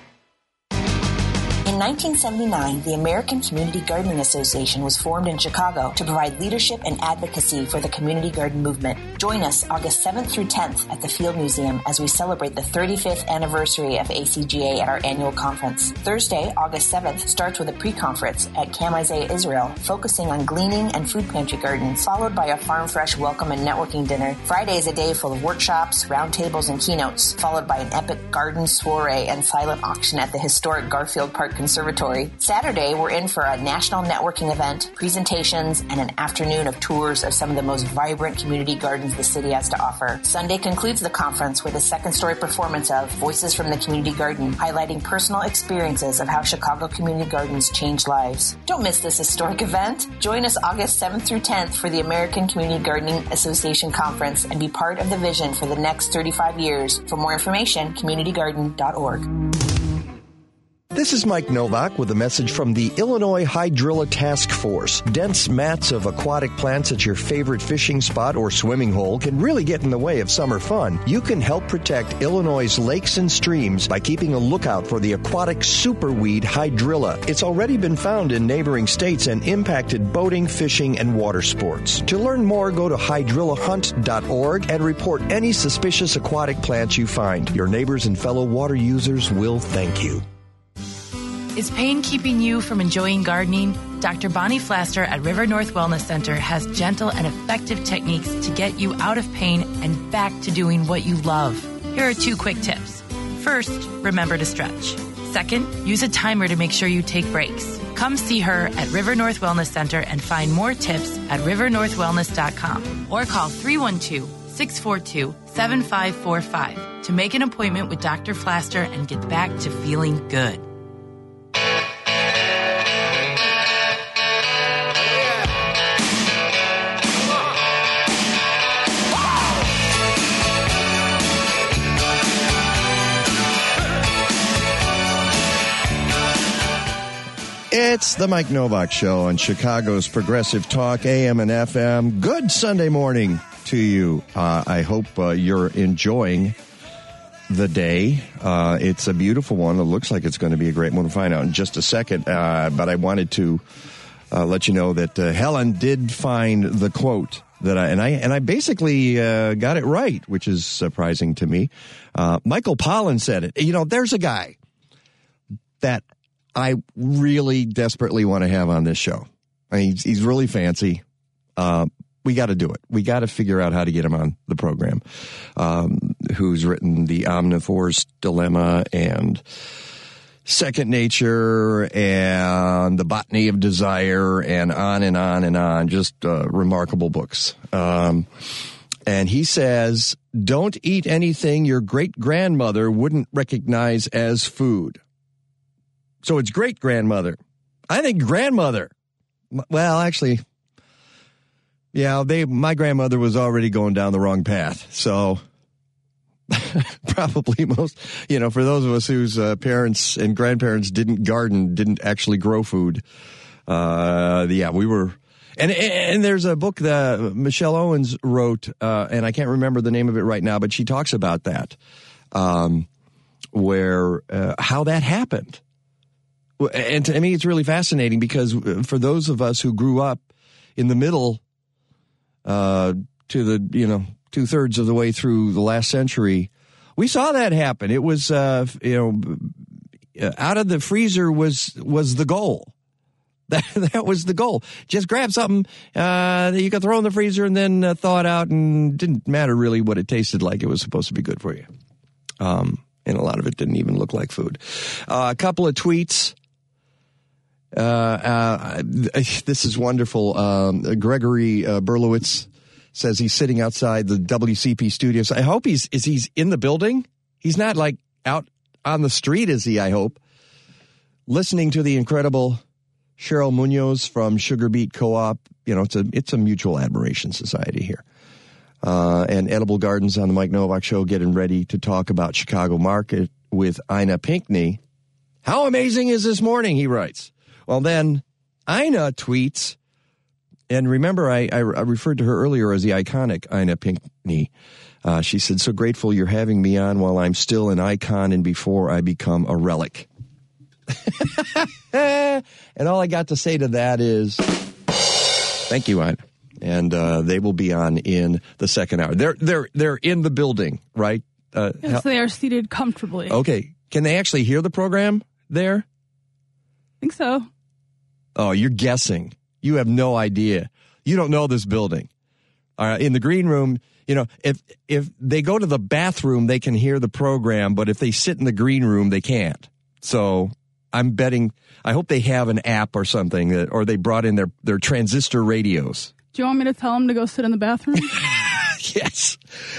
In nineteen seventy-nine, the American Community Gardening Association was formed in Chicago to provide leadership and advocacy for the community garden movement. Join us August seventh through tenth at the Field Museum as we celebrate the thirty-fifth anniversary of A C G A at our annual conference. Thursday, August seventh, starts with a pre-conference at Camp Isaiah Israel, focusing on gleaning and food pantry gardens, followed by a farm fresh welcome and networking dinner. Friday is a day full of workshops, roundtables, and keynotes, followed by an epic garden soiree and silent auction at the historic Garfield Park Conservatory. Saturday, we're in for a national networking event, presentations, and an afternoon of tours of some of the most vibrant community gardens the city has to offer. Sunday concludes the conference with a second-story performance of Voices from the Community Garden, highlighting personal experiences of how Chicago community gardens change lives. Don't miss this historic event. Join us August seventh through tenth for the American Community Gardening Association Conference and be part of the vision for the next thirty-five years. For more information, community garden dot org. This is Mike Novak with a message from the Illinois Hydrilla Task Force. Dense mats of aquatic plants at your favorite fishing spot or swimming hole can really get in the way of summer fun. You can help protect Illinois' lakes and streams by keeping a lookout for the aquatic superweed Hydrilla. It's already been found in neighboring states and impacted boating, fishing, and water sports. To learn more, go to hydrilla hunt dot org and report any suspicious aquatic plants you find. Your neighbors and fellow water users will thank you. Is pain keeping you from enjoying gardening? Doctor Bonnie Flaster at River North Wellness Center has gentle and effective techniques to get you out of pain and back to doing what you love. Here are two quick tips. First, remember to stretch. Second, use a timer to make sure you take breaks. Come see her at River North Wellness Center and find more tips at river north wellness dot com or call three one two, six four two, seven five four five to make an appointment with Doctor Flaster and get back to feeling good. It's the Mike Novak Show on Chicago's Progressive Talk, A M and F M. Good Sunday morning to you. Uh, I hope uh, you're enjoying the day. Uh, it's a beautiful one. It looks like it's going to be a great one. We'll find out in just a second. Uh, but I wanted to uh, let you know that uh, Helen did find the quote that I and I and I basically uh, got it right, which is surprising to me. Uh, Michael Pollan said it. You know, there's a guy that I really desperately want to have on this show. I mean, he's, he's really fancy. Uh, we got to do it. We got to figure out how to get him on the program. Um, who's written The Omnivore's Dilemma and Second Nature and The Botany of Desire and on and on and on. Just uh, remarkable books. Um, and he says, don't eat anything your great-grandmother wouldn't recognize as food. So it's great-grandmother. I think grandmother. Well, actually, yeah, they. My grandmother was already going down the wrong path. So probably most, you know, for those of us whose uh, parents and grandparents didn't garden, didn't actually grow food. Uh, yeah, we were. And and there's a book that Michelle Owens wrote, uh, and I can't remember the name of it right now, but she talks about that, um, where uh, how that happened. And to me, it's really fascinating because for those of us who grew up in the middle uh, to the, you know, two thirds of the way through the last century, we saw that happen. It was, uh, you know, out of the freezer was was the goal. That, that was the goal. Just grab something uh, that you could throw in the freezer and then uh, thaw it out, and didn't matter really what it tasted like. It was supposed to be good for you. Um, and a lot of it didn't even look like food. Uh, a couple of tweets. Uh, uh, this is wonderful. Um, Gregory uh, Berlowitz says he's sitting outside the W C P studios. I hope he's is he's in the building. He's not like out on the street, is he? I hope. Listening to the incredible Cheryl Munoz from Sugar Beet Co-op. You know, it's a it's a mutual admiration society here. Uh, and Edible Gardens on the Mike Novak Show, getting ready to talk about Chicago Market with Ina Pinkney. How amazing is this morning? He writes. Well, then Ina tweets, and remember I, I, I referred to her earlier as the iconic Ina Pinkney. Uh, she said, so grateful you're having me on while I'm still an icon and before I become a relic. And all I got to say to that is, thank you, Ina. And uh, they will be on in the second hour. They're they're they're in the building, right? Uh, yes, they are seated comfortably. Okay. Can they actually hear the program there? I think so. Oh, you're guessing. You have no idea. You don't know this building. All right, in the green room, you know, if if they go to the bathroom, they can hear the program, but if they sit in the green room, they can't. So I'm betting, I hope they have an app or something, that, or they brought in their, their transistor radios. Do you want me to tell them to go sit in the bathroom? Yes.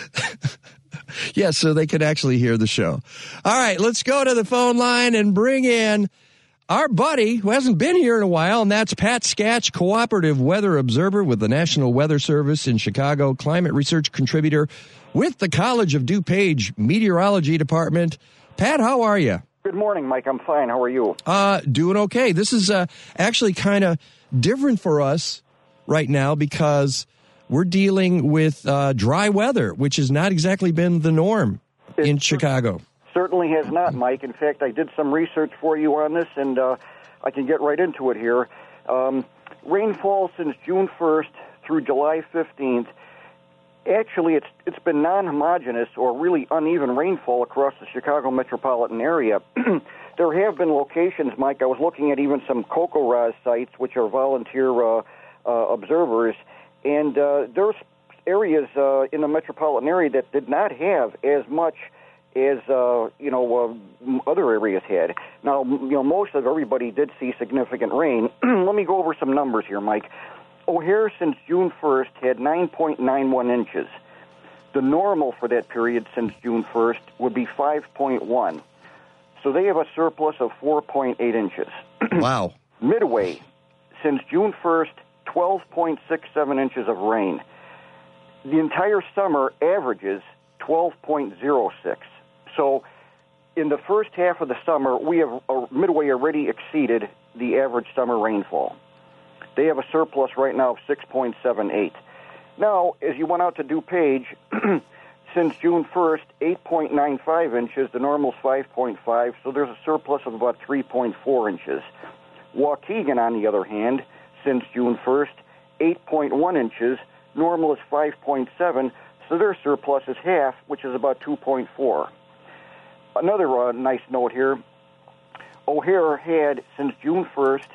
Yes, so they could actually hear the show. All right, let's go to the phone line and bring in our buddy who hasn't been here in a while, and that's Pat Skach, Cooperative Weather Observer with the National Weather Service in Chicago, climate research contributor with the College of DuPage Meteorology Department. Pat, how are you? Good morning, Mike. I'm fine. How are you? Uh, doing okay. This is uh, actually kind of different for us right now because we're dealing with uh, dry weather, which has not exactly been the norm it in Chicago. Certainly has not, Mike. In fact, I did some research for you on this, and uh, I can get right into it here. Um, rainfall since June first through July fifteenth, actually it's it's been non-homogeneous or really uneven rainfall across the Chicago metropolitan area. There have been locations, Mike, I was looking at even some CocoRa's sites, which are volunteer uh, uh, observers, and uh, there's areas uh, in the metropolitan area that did not have as much as, uh, you know, uh, other areas had. Now, you know, most of everybody did see significant rain. Let me go over some numbers here, Mike. O'Hare, since June first, had nine point nine one inches. The normal for that period since June first would be five point one. So they have a surplus of four point eight inches. Wow. Midway, since June first, twelve point six seven inches of rain. The entire summer averages twelve point zero six. So in the first half of the summer, we have uh, Midway already exceeded the average summer rainfall. They have a surplus right now of six point seven eight. Now, as you went out to DuPage, since June first, eight point nine five inches. The normal's five point five, so there's a surplus of about three point four inches. Waukegan, on the other hand, since June first, eight point one inches. Normal is five point seven, so their surplus is half, which is about two point four. Another uh, nice note here, O'Hare had, since June first,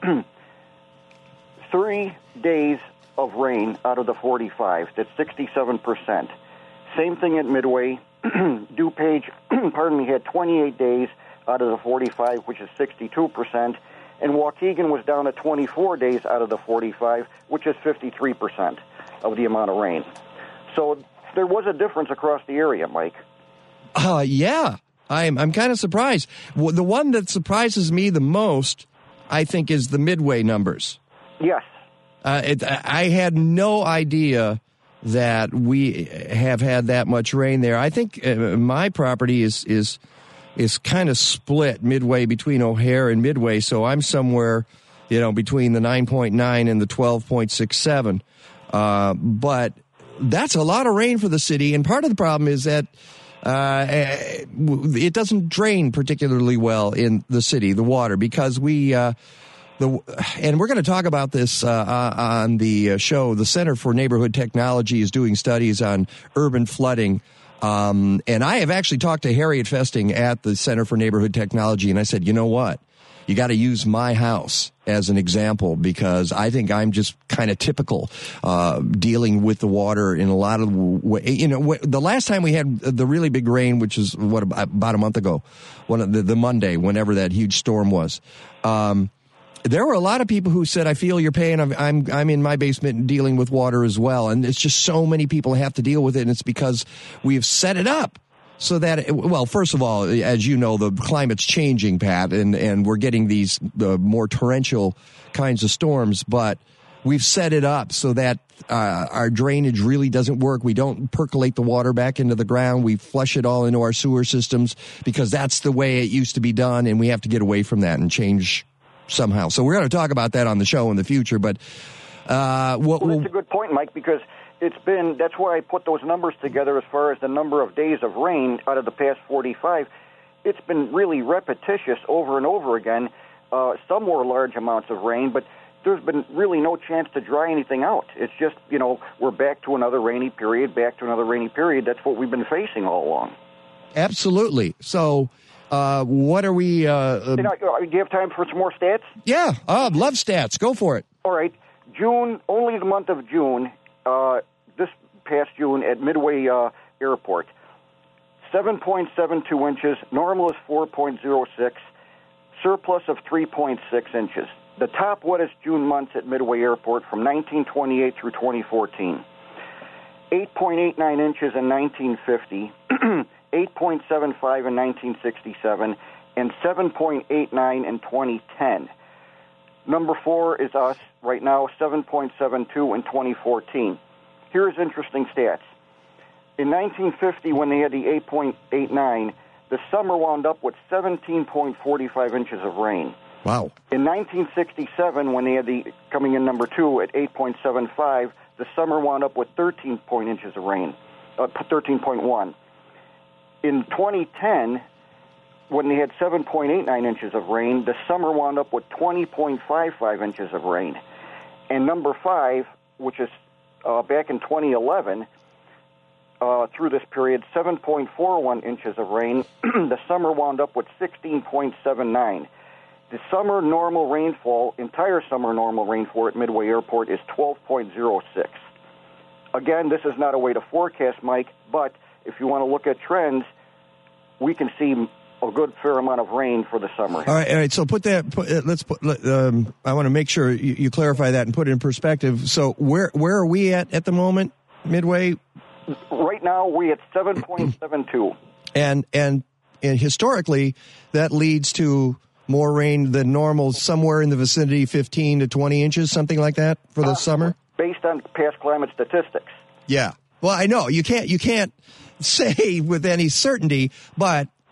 three days of rain out of the forty-five. That's sixty-seven percent. Same thing at Midway. DuPage, pardon me, had twenty-eight days out of the forty-five, which is sixty-two percent. And Waukegan was down to twenty-four days out of the forty-five, which is fifty-three percent of the amount of rain. So there was a difference across the area, Mike. Uh, yeah, I'm, I'm kind of surprised. The one that surprises me the most, I think, is the Midway numbers. Yes. Uh, it, I had no idea that we have had that much rain there. I think uh, my property is is is kind of split midway between O'Hare and Midway, so I'm somewhere, you know, between the nine point nine and the twelve point six seven. Uh, but that's a lot of rain for the city, and part of the problem is that uh, it doesn't drain particularly well in the city, the water, because we... Uh, The, and we're going to talk about this uh, on the show. The Center for Neighborhood Technology is doing studies on urban flooding. Um, and I have actually talked to Harriet Festing at the Center for Neighborhood Technology, and I said, you know what? You got to use my house as an example, because I think I'm just kind of typical uh, dealing with the water in a lot of ways. You know, the last time we had the really big rain, which is what about a month ago, one of the, the Monday, whenever that huge storm was, um, there were a lot of people who said, I feel your pain. I'm, I'm, I'm in my basement dealing with water as well. And it's just so many people have to deal with it. And it's because we've set it up so that, it, well, first of all, as you know, the climate's changing, Pat, and, and we're getting these uh, more torrential kinds of storms. But we've set it up so that uh, our drainage really doesn't work. We don't percolate the water back into the ground. We flush it all into our sewer systems because that's the way it used to be done. And we have to get away from that and change somehow. So we're going to talk about that on the show in the future. But uh, what, well, that's a good point, Mike, because it's been, that's why I put those numbers together as far as the number of days of rain out of the past forty-five. It's been really repetitious over and over again. Uh, some were large amounts of rain, but there's been really no chance to dry anything out. It's just, you know, we're back to another rainy period, back to another rainy period. That's what we've been facing all along. Absolutely. So Uh, what are we... Uh, uh, you know, do you have time for some more stats? Yeah, uh, love stats. Go for it. All right. June, only the month of June, uh, this past June at Midway uh, Airport, seven point seven two inches. Normal is four point oh six. Surplus of three point six inches. The top wettest June months at Midway Airport from nineteen twenty-eight through twenty fourteen. eight point eight nine inches in nineteen fifty. eight point seven five in nineteen sixty-seven, and seven point eight nine in twenty ten. Number four is us right now, seven point seven two in twenty fourteen. Here's interesting stats. In nineteen fifty, when they had the eight point eight nine, the summer wound up with seventeen point four five inches of rain. Wow. In nineteen sixty-seven, when they had the coming in number two at eight point seven five, the summer wound up with thirteen point inches of rain, uh, thirteen point one. In twenty ten, when they had seven point eight nine inches of rain, the summer wound up with twenty point five five inches of rain. And number five, which is uh, back in twenty eleven, uh, through this period, seven point four one inches of rain. The summer wound up with sixteen point seven nine. The summer normal rainfall, entire summer normal rainfall at Midway Airport is twelve point oh six. Again, this is not a way to forecast, Mike, but if you want to look at trends, we can see a good fair amount of rain for the summer. All right, all right. So put that. Put, uh, let's put. Um, I want to make sure you, you clarify that and put it in perspective. So where where are we at at the moment, Midway? Right now, we're at seven point seven two. And and and historically, that leads to more rain than normal, somewhere in the vicinity fifteen to twenty inches, something like that for the uh, summer. Based on past climate statistics. Yeah. Well, I know you can't you can't say with any certainty, but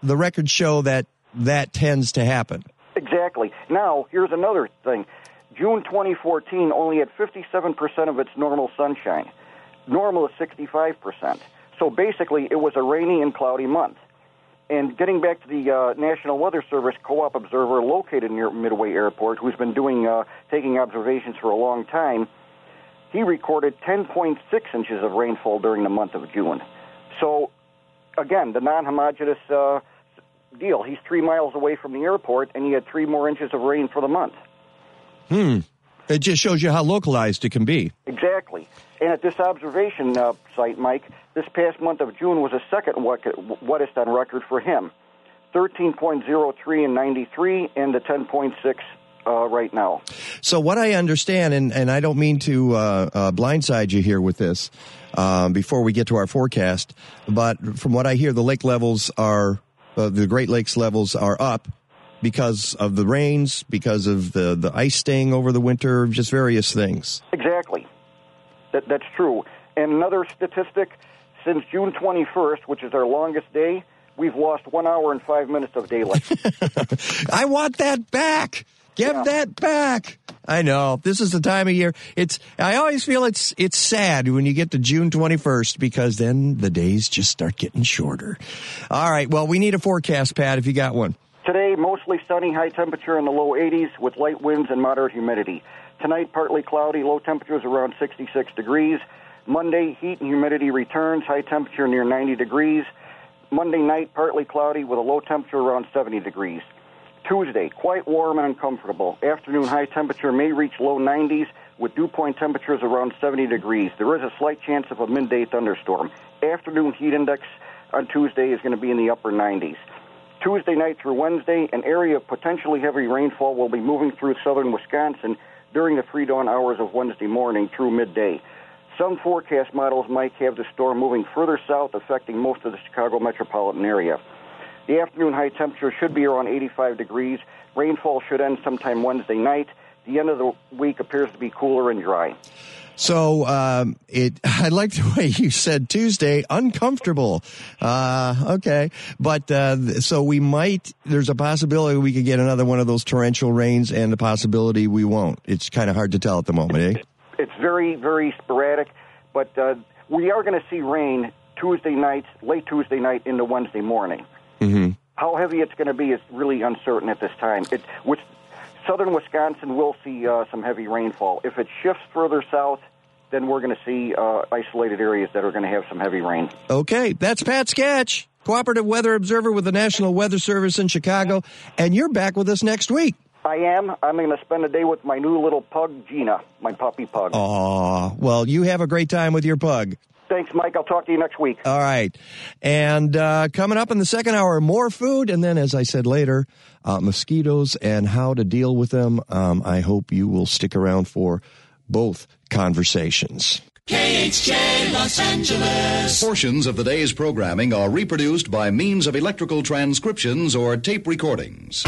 the records show that that tends to happen. Exactly. Now, here's another thing. June twenty fourteen only had fifty-seven percent of its normal sunshine. Normal is sixty-five percent. So basically, it was a rainy and cloudy month. And getting back to the uh, National Weather Service Co-op observer located near Midway Airport, who's been doing uh, taking observations for a long time, he recorded ten point six inches of rainfall during the month of June. So, again, the non-homogeneous uh, deal. He's three miles away from the airport, and he had three more inches of rain for the month. Hmm. It just shows you how localized it can be. Exactly. And at this observation uh, site, Mike, this past month of June was the second wettest on record for him. thirteen point oh three in ninety-three and the ten point six uh, right now. So what I understand, and, and I don't mean to uh, uh, blindside you here with this um, before we get to our forecast, but from what I hear, the lake levels are, uh, the Great Lakes levels are up because of the rains, because of the, the ice staying over the winter, just various things. Exactly. That, that's true. And another statistic, since June twenty-first, which is our longest day, we've lost one hour and five minutes of daylight. I want that back. Give yeah. that back. I know. This is the time of year. It's. I always feel it's it's sad when you get to June twenty-first because then the days just start getting shorter. All right. Well, we need a forecast, Pat, if you got one. Today, mostly sunny, high temperature in the low eighties with light winds and moderate humidity. Tonight, partly cloudy, low temperatures around sixty-six degrees. Monday, heat and humidity returns, high temperature near ninety degrees. Monday night, partly cloudy with a low temperature around seventy degrees. Tuesday, quite warm and uncomfortable. Afternoon high temperature may reach low nineties with dew point temperatures around seventy degrees. There is a slight chance of a midday thunderstorm. Afternoon heat index on Tuesday is going to be in the upper nineties. Tuesday night through Wednesday, an area of potentially heavy rainfall will be moving through southern Wisconsin during the pre-dawn hours of Wednesday morning through midday. Some forecast models might have the storm moving further south, affecting most of the Chicago metropolitan area. The afternoon high temperature should be around eighty-five degrees. Rainfall should end sometime Wednesday night. The end of the week appears to be cooler and dry. So um, it. I like the way you said Tuesday, uncomfortable. Uh, okay, but uh, so we might. There's a possibility we could get another one of those torrential rains, and the possibility we won't. It's kind of hard to tell at the moment, eh? It's very, very sporadic, but uh, we are going to see rain Tuesday night, late Tuesday night into Wednesday morning. Mm-hmm. How heavy it's going to be is really uncertain at this time. It, which, southern Wisconsin will see uh, some heavy rainfall. If it shifts further south, then we're going to see uh, isolated areas that are going to have some heavy rain. Okay, that's Pat Sketch, Cooperative Weather Observer with the National Weather Service in Chicago, and you're back with us next week. I am. I'm going to spend a day with my new little pug, Gina, my puppy pug. Aw, well, you have a great time with your pug. Thanks, Mike. I'll talk to you next week. All right. And uh, coming up in the second hour, more food. And then, as I said later, uh, mosquitoes and how to deal with them. Um, I hope you will stick around for both conversations. K H J Los Angeles. Portions of the day's programming are reproduced by means of electrical transcriptions or tape recordings.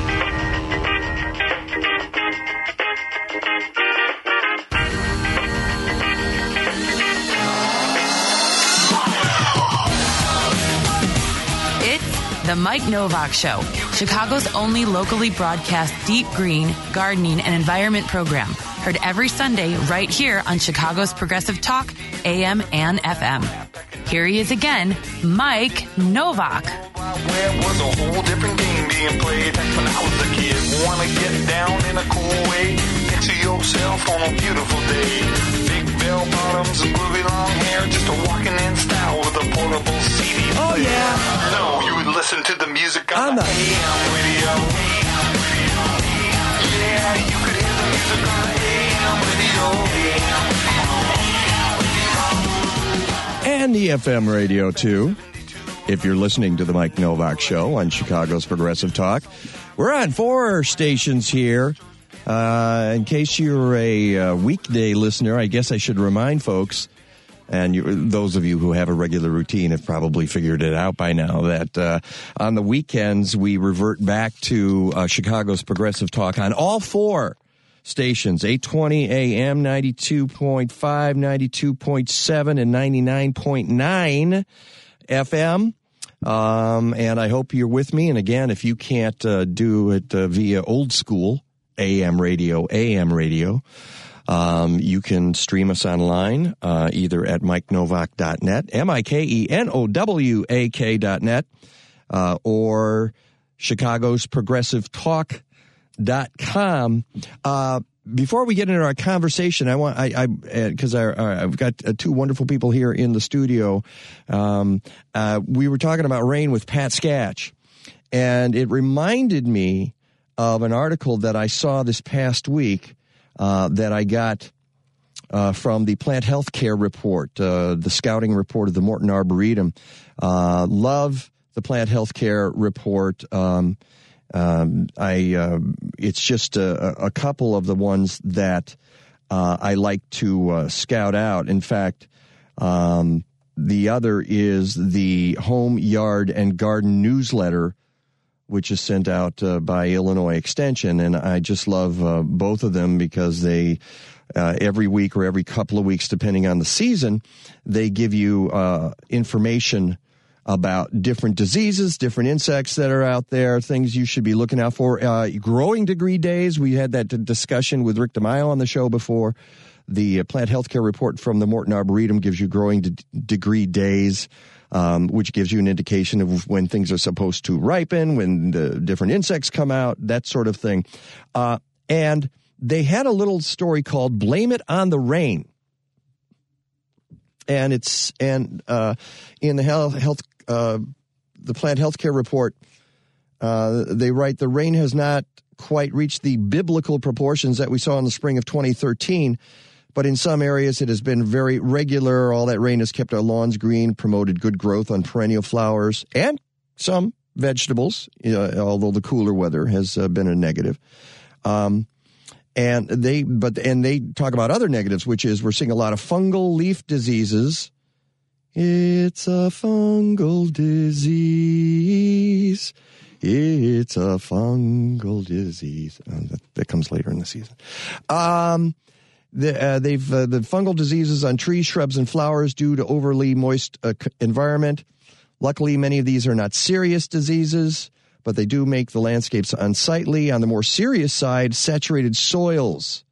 The Mike Novak Show, Chicago's only locally broadcast deep green, gardening, and environment program. Heard every Sunday right here on Chicago's Progressive Talk, A M and F M. Here he is again, Mike Novak. Where was a whole different game being played when I was a kid. Wanna get down in a cool way, picture yourself on a beautiful day. Big bell bottoms and groovy long hair, just a walking in style with a portable C D player. Oh yeah. No, you would listen to the music on, on the A M radio. Yeah, you could hear the music on the A M radio. And the F M radio, too. If you're listening to the Mike Novak Show on Chicago's Progressive Talk, we're on four stations here. Uh, in case you're a uh, weekday listener, I guess I should remind folks, and you, those of you who have a regular routine have probably figured it out by now, that uh, on the weekends we revert back to uh, Chicago's Progressive Talk on all four stations, eight twenty A M, ninety-two point five, ninety-two point seven, and ninety-nine point nine F M. Um, and I hope you're with me. And again, if you can't uh, do it uh, via old school A M radio, A M radio, um, you can stream us online uh, either at mike novak dot net, M I K E N O W A K dot net, uh, or Chicago's Progressive Talk dot com. Uh, before we get into our conversation, I want, I, I, because I, I, I've got uh, two wonderful people here in the studio. Um, uh, we were talking about rain with Pat Skach, and it reminded me of an article that I saw this past week, uh, that I got, uh, from the Plant Health Care Report, uh, the scouting report of the Morton Arboretum. Uh, love the Plant Health Care Report. Um, Um, I, uh, it's just a, a couple of the ones that, uh, I like to, uh, scout out. In fact, um, the other is the Home, Yard, and Garden newsletter, which is sent out, uh, by Illinois Extension. And I just love, uh, both of them because they, uh, every week or every couple of weeks, depending on the season, they give you, uh, information about different diseases, different insects that are out there, things you should be looking out for. Uh, growing degree days, we had that discussion with Rick DeMaio on the show before. The uh, Plant Healthcare Report from the Morton Arboretum gives you growing de- degree days, um, which gives you an indication of when things are supposed to ripen, when the different insects come out, that sort of thing. Uh, and they had a little story called Blame It on the Rain. And it's, and uh, in the health, health Uh, the Plant Healthcare Report, uh, they write, the rain has not quite reached the biblical proportions that we saw in the spring of twenty thirteen, but in some areas it has been very regular. All that rain has kept our lawns green, promoted good growth on perennial flowers and some vegetables, uh, although the cooler weather has uh, been a negative. Um, and they, but, and they talk about other negatives, which is we're seeing a lot of fungal leaf diseases. It's a fungal disease. It's a fungal disease. Oh, that, that comes later in the season. Um, the, uh, they've uh, the fungal diseases on trees, shrubs, and flowers due to overly moist uh, environment. Luckily, many of these are not serious diseases, but they do make the landscapes unsightly. On the more serious side, saturated soils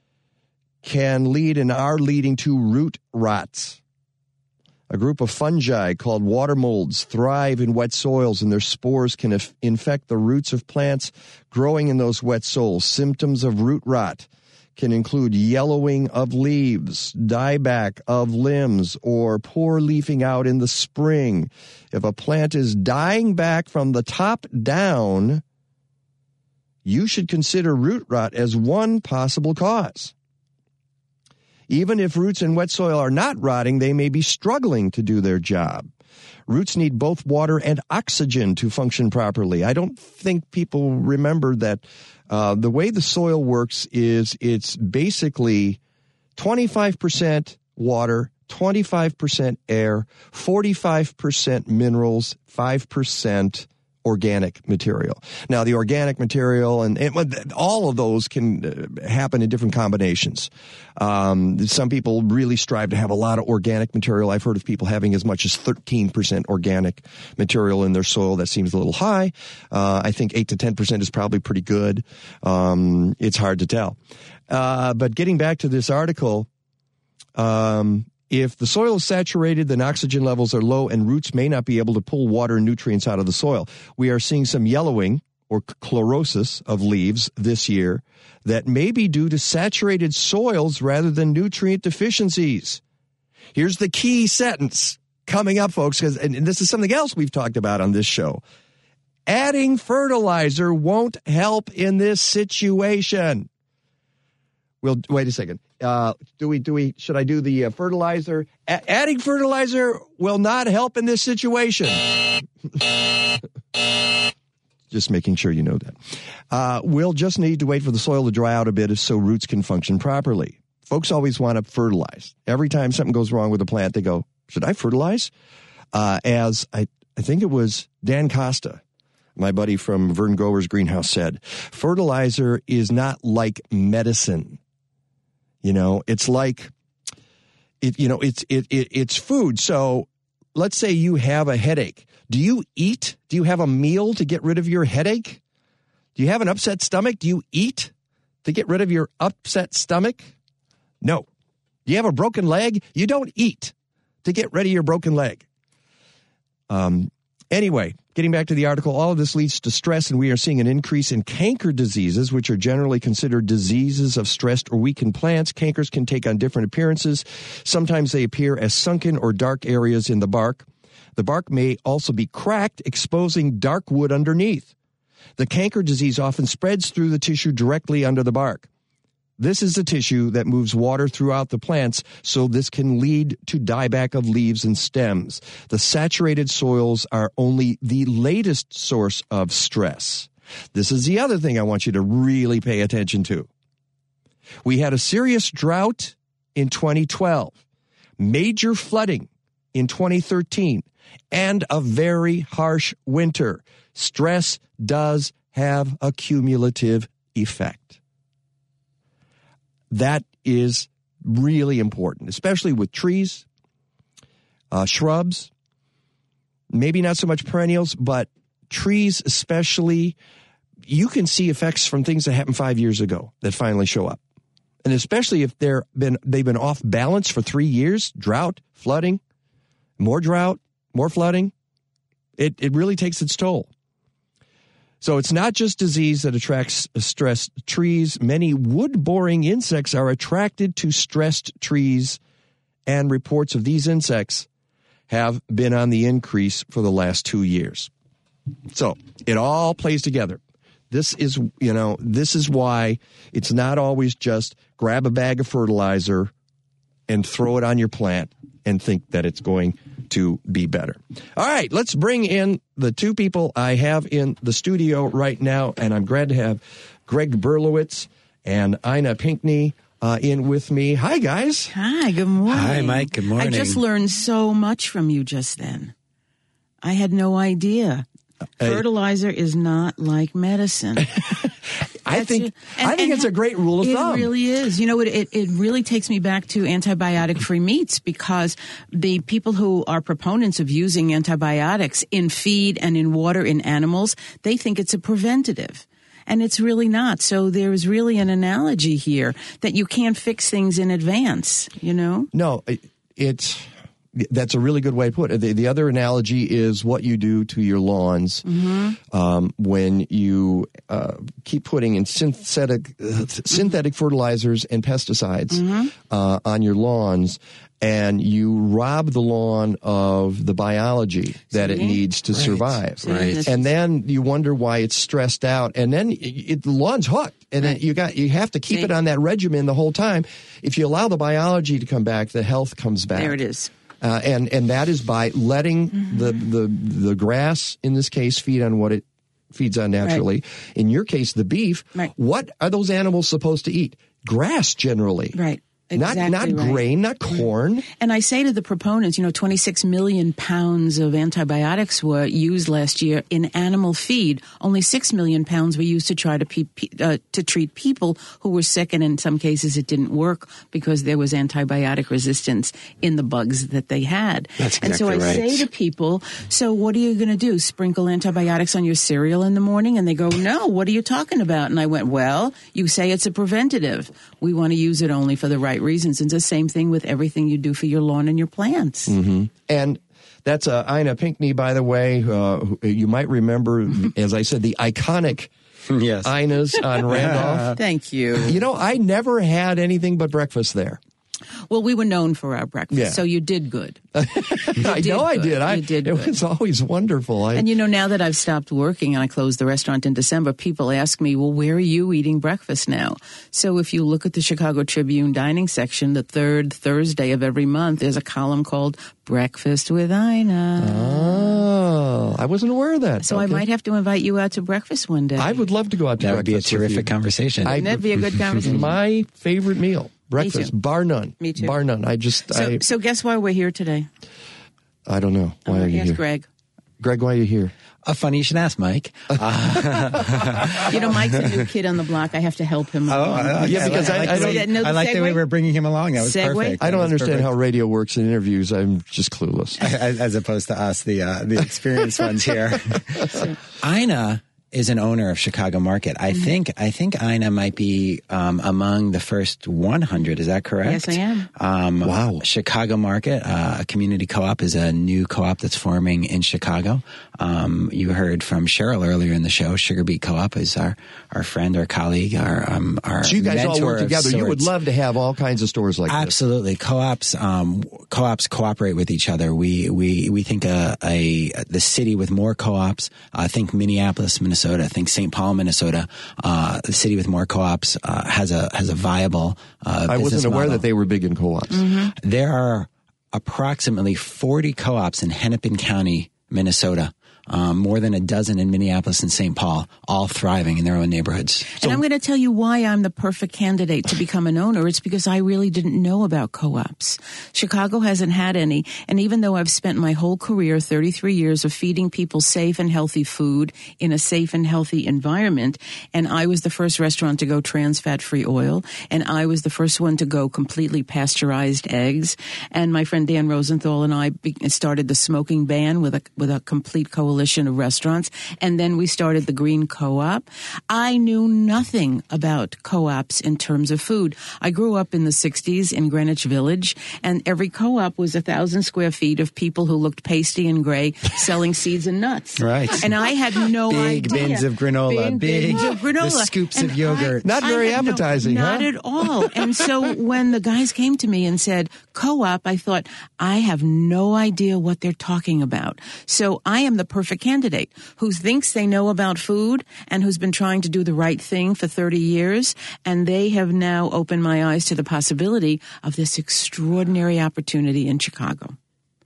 can lead and are leading to root rots. A group of fungi called water molds thrive in wet soils, and their spores can inf- infect the roots of plants growing in those wet soils. Symptoms of root rot can include yellowing of leaves, dieback of limbs, or poor leafing out in the spring. If a plant is dying back from the top down, you should consider root rot as one possible cause. Even if roots in wet soil are not rotting, they may be struggling to do their job. Roots need both water and oxygen to function properly. I don't think people remember that uh, the way the soil works is it's basically twenty-five percent water, twenty-five percent air, forty-five percent minerals, five percent organic material. Now, the organic material and, and all of those can happen in different combinations. Um, some people really strive to have a lot of organic material. I've heard of people having as much as thirteen percent organic material in their soil. That seems a little high. Uh, I think eight to ten percent is probably pretty good. Um, it's hard to tell. Uh, but getting back to this article, um, if the soil is saturated, then oxygen levels are low and roots may not be able to pull water and nutrients out of the soil. We are seeing some yellowing or chlorosis of leaves this year that may be due to saturated soils rather than nutrient deficiencies. Here's the key sentence coming up, folks, because and this is something else we've talked about on this show. Adding fertilizer won't help in this situation. Well, wait a second. Uh, do we, do we, should I do the uh, fertilizer? A- adding fertilizer will not help in this situation. Just making sure you know that. Uh, we'll just need to wait for the soil to dry out a bit so roots can function properly. Folks always want to fertilize. Every time something goes wrong with a plant, they go, should I fertilize? Uh, as I, I think it was Dan Costa, my buddy from Vern Gower's greenhouse, said, fertilizer is not like medicine. You know, it's like, it. You know, it's it, it it's food. So let's say you have a headache. Do you eat? Do you have a meal to get rid of your headache? Do you have an upset stomach? Do you eat to get rid of your upset stomach? No. Do you have a broken leg? You don't eat to get rid of your broken leg. Um. Anyway, getting back to the article, all of this leads to stress, and we are seeing an increase in canker diseases, which are generally considered diseases of stressed or weakened plants. Cankers can take on different appearances. Sometimes they appear as sunken or dark areas in the bark. The bark may also be cracked, exposing dark wood underneath. The canker disease often spreads through the tissue directly under the bark. This is the tissue that moves water throughout the plants, so this can lead to dieback of leaves and stems. The saturated soils are only the latest source of stress. This is the other thing I want you to really pay attention to. We had a serious drought in twenty twelve, major flooding in twenty thirteen, and a very harsh winter. Stress does have a cumulative effect. That is really important, especially with trees, uh, shrubs, maybe not so much perennials, but trees especially. You can see effects from things that happened five years ago that finally show up. And especially if they're been they've been off balance for three years, drought, flooding, more drought, more flooding, it, it really takes its toll. So it's not just disease that attracts stressed trees. Many wood-boring insects are attracted to stressed trees, and reports of these insects have been on the increase for the last two years. So it all plays together. This is, you know, this is why it's not always just grab a bag of fertilizer and throw it on your plant and think that it's going to be better. All right, let's bring in the two people I have in the studio right now, and I'm glad to have Greg Berlowitz and Ina Pinkney uh, in with me. Hi, guys. Hi, good morning. Hi, Mike. Good morning. I just learned so much from you just then. I had no idea. Fertilizer is not like medicine. I think and, I think and it's a great rule of it thumb. It really is. You know, it, it it really takes me back to antibiotic-free meats, because the people who are proponents of using antibiotics in feed and in water in animals, they think it's a preventative. And it's really not. So there's really an analogy here that you can't fix things in advance, you know? No, it, it's... That's a really good way to put it. The, the other analogy is what you do to your lawns mm-hmm. um, when you uh, keep putting in synthetic uh, synthetic fertilizers and pesticides mm-hmm. uh, on your lawns, and you rob the lawn of the biology that See? it needs to right. survive. Right. And then you wonder why it's stressed out, and then it, it, the lawn's hooked. And right. then you got you have to keep See? it on that regimen the whole time. If you allow the biology to come back, the health comes back. There it is. Uh, and, and that is by letting mm-hmm. the, the the grass, in this case, feed on what it feeds on naturally. Right. In your case, the beef. Right. What are those animals supposed to eat? Grass, generally. Right. Exactly not not right. grain, not corn. And I say to the proponents, you know, twenty-six million pounds of antibiotics were used last year in animal feed. Only six million pounds were used to try to pe- uh, to treat people who were sick, and in some cases it didn't work because there was antibiotic resistance in the bugs that they had. That's exactly and so I right. say to people, so what are you going to do? Sprinkle antibiotics on your cereal in the morning? And they go, no, what are you talking about? And I went, well, you say it's a preventative. We want to use it only for the right reasons. It's the same thing with everything you do for your lawn and your plants. Mm-hmm. And that's uh, Ina Pinkney, by the way. Uh, you might remember, as I said, the iconic yes. Ina's on Randolph. Thank you. You know, I never had anything but breakfast there. Well, we were known for our breakfast, yeah. so you did good. You I did know good. I did. I, you did it good. was always wonderful. I, and you know, now that I've stopped working and I closed the restaurant in December, people ask me, well, where are you eating breakfast now? So if you look at the Chicago Tribune dining section, the third Thursday of every month, there's a column called Breakfast with Ina. Oh, I wasn't aware of that. So okay. I might have to invite you out to breakfast one day. I would love to go out to that breakfast. That would be a terrific conversation. Wouldn't that be a good conversation? My favorite meal. Breakfast, bar none. Me too. Bar none. I just. So, I, so guess why we're here today? I don't know. Why I'm are you ask here? Greg. Greg, why are you here? Uh, funny you should ask, Mike. Uh, you know, Mike's a new kid on the block. I have to help him. Oh, uh, yeah, because I, I, I, like, don't, I like the way we're bringing him along. That was segue? perfect. I don't was understand perfect. how radio works in interviews. I'm just clueless. As, as opposed to us, the uh, the experienced ones here. Ina is an owner of Chicago Market. I mm-hmm. think I think Ina might be um, among the first one hundred. Is that correct? Yes, I am. Um, wow. Chicago Market, uh, a community co-op, is a new co-op that's forming in Chicago. Um, you heard from Cheryl earlier in the show. Sugar Beet Co-op is our, our friend, our colleague, our um, our So you guys all work mentor of together. You would sorts. love to have all kinds of stores like Absolutely. this. Co-ops, um, co-ops cooperate with each other. We we we think a, a the city with more co-ops. Uh, think Minneapolis, Minnesota. Think Saint Paul, Minnesota. Uh, the city with more co-ops uh, has a has a viable. Uh, I wasn't aware model. that they were big in co-ops. Mm-hmm. There are approximately forty co-ops in Hennepin County, Minnesota. Um, more than a dozen in Minneapolis and Saint Paul, all thriving in their own neighborhoods. And I'm going to tell you why I'm the perfect candidate to become an owner. It's because I really didn't know about co-ops. Chicago hasn't had any. And even though I've spent my whole career, thirty-three years, of feeding people safe and healthy food in a safe and healthy environment, and I was the first restaurant to go trans fat-free oil, and I was the first one to go completely pasteurized eggs, and my friend Dan Rosenthal and I be- started the smoking ban with a, with a complete coalition of restaurants, and then we started the Green Co-op. I knew nothing about co-ops in terms of food. I grew up in the sixties in Greenwich Village, and every co-op was a thousand square feet of people who looked pasty and gray selling seeds and nuts. Right. And I had no big idea. bins of granola, Big, big bins of granola. the scoops And of yogurt. I, Not very I had no- appetizing, Not huh? at all. And so when the guys came to me and said co-op, I thought, I have no idea what they're talking about. So I am the perfect candidate who thinks they know about food and who's been trying to do the right thing for thirty years. And they have now opened my eyes to the possibility of this extraordinary opportunity in Chicago.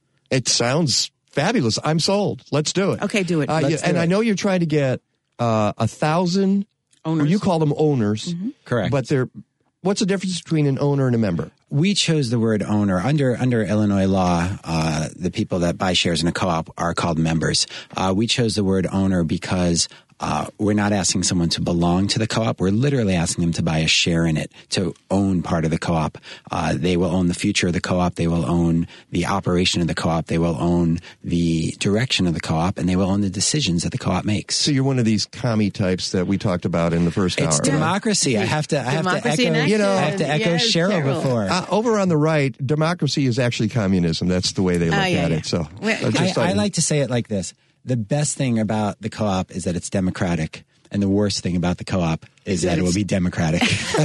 It sounds fabulous. I'm sold. Let's do it. Okay, do it. Uh, Let's yeah, do and it. I know you're trying to get uh, a thousand owners. Or you call them owners, Mm-hmm. Correct. But they're what's the difference between an owner and a member? We chose the word owner. Under under Illinois law, uh, the people that buy shares in a co-op are called members. Uh, we chose the word owner because uh, we're not asking someone to belong to the co-op. We're literally asking them to buy a share in it, to own part of the co-op. Uh, they will own the future of the co-op. They will own the operation of the co-op. They will own the direction of the co-op, and they will own the decisions that the co-op makes. So you're one of these commie types that we talked about in the first It's hour. democracy. I have to. I have to Democracy echo. in action. You know, I have to echo Yes, Cheryl Cheryl. before. Uh, over on the right, democracy is actually communism. That's the way they look Ah, yeah, at yeah. it. So Well, uh, just I, I like- like to say it like this. The best thing about the co-op is that it's democratic. And the worst thing about the co-op is that it will be democratic.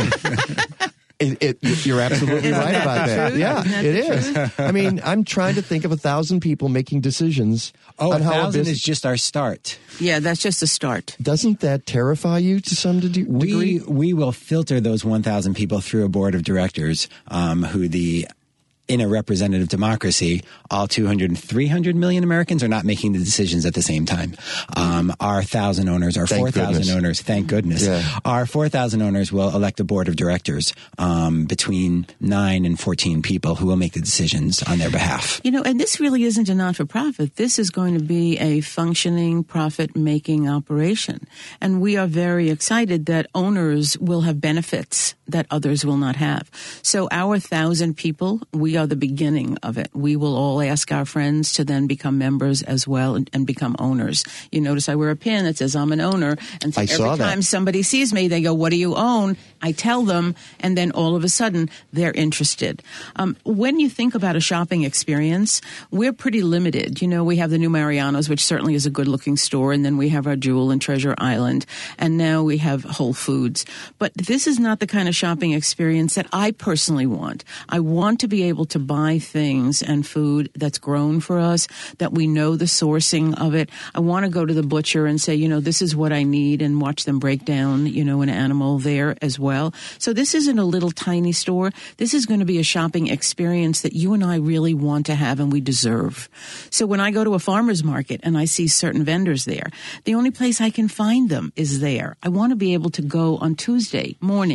It, it, you're absolutely Isn't right that about the that. truth? Yeah, Isn't that it the is. truth? I mean, I'm trying to think of a thousand people making decisions Oh, on a how a thousand business. is just our start. Yeah, that's just a start. Doesn't that terrify you to some de- degree? We we will filter those one thousand people through a board of directors um, who the in a representative democracy, all two hundred, three hundred million Americans are not making the decisions at the same time. Um, our thousand owners, our Thank four thousand goodness. owners, thank goodness, Yeah. our four thousand owners will elect a board of directors um, between nine and fourteen people who will make the decisions on their behalf. You know, and this really isn't a not-for-profit. This is going to be a functioning, profit-making operation. And we are very excited that owners will have benefits that others will not have. So our thousand people, we are the beginning of it. We will all ask our friends to then become members as well and, and become owners. You notice I wear a pin that says I'm an owner. And so I every saw that. time somebody sees me, they go, what do you own? I tell them, and then all of a sudden they're interested. Um, when you think about a shopping experience, we're pretty limited. You know, we have the new Mariano's, which certainly is a good-looking store, and then we have our Jewel and Treasure Island, and now we have Whole Foods. But this is not the kind of shopping experience that I personally want. I want to be able to buy things and food that's grown for us, that we know the sourcing of it. I want to go to the butcher and say, you know, this is what I need, and watch them break down, you know, an animal there as well. So this isn't a little tiny store. This is going to be a shopping experience that you and I really want to have and we deserve. So when I go to a farmer's market and I see certain vendors there, the only place I can find them is there. I want to be able to go on Tuesday morning when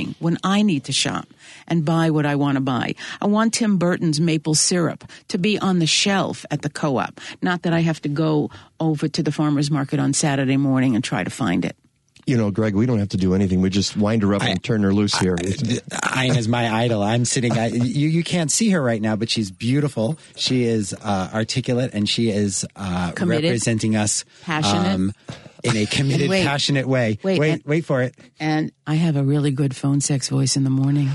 I need to shop and buy what I want to buy. I want Tim Burton's maple syrup to be on the shelf at the co-op, not that I have to go over to the farmer's market on Saturday morning and try to find it. You know, Greg, we don't have to do anything. We just wind her up I, and turn her loose here. Ina's my idol. I'm sitting. I, you you can't see her right now, but she's beautiful. She is uh, articulate, and she is uh, representing us passionate. Um, in a committed, wait, passionate way. Wait, wait, and, wait for it. And I have a really good phone sex voice in the morning.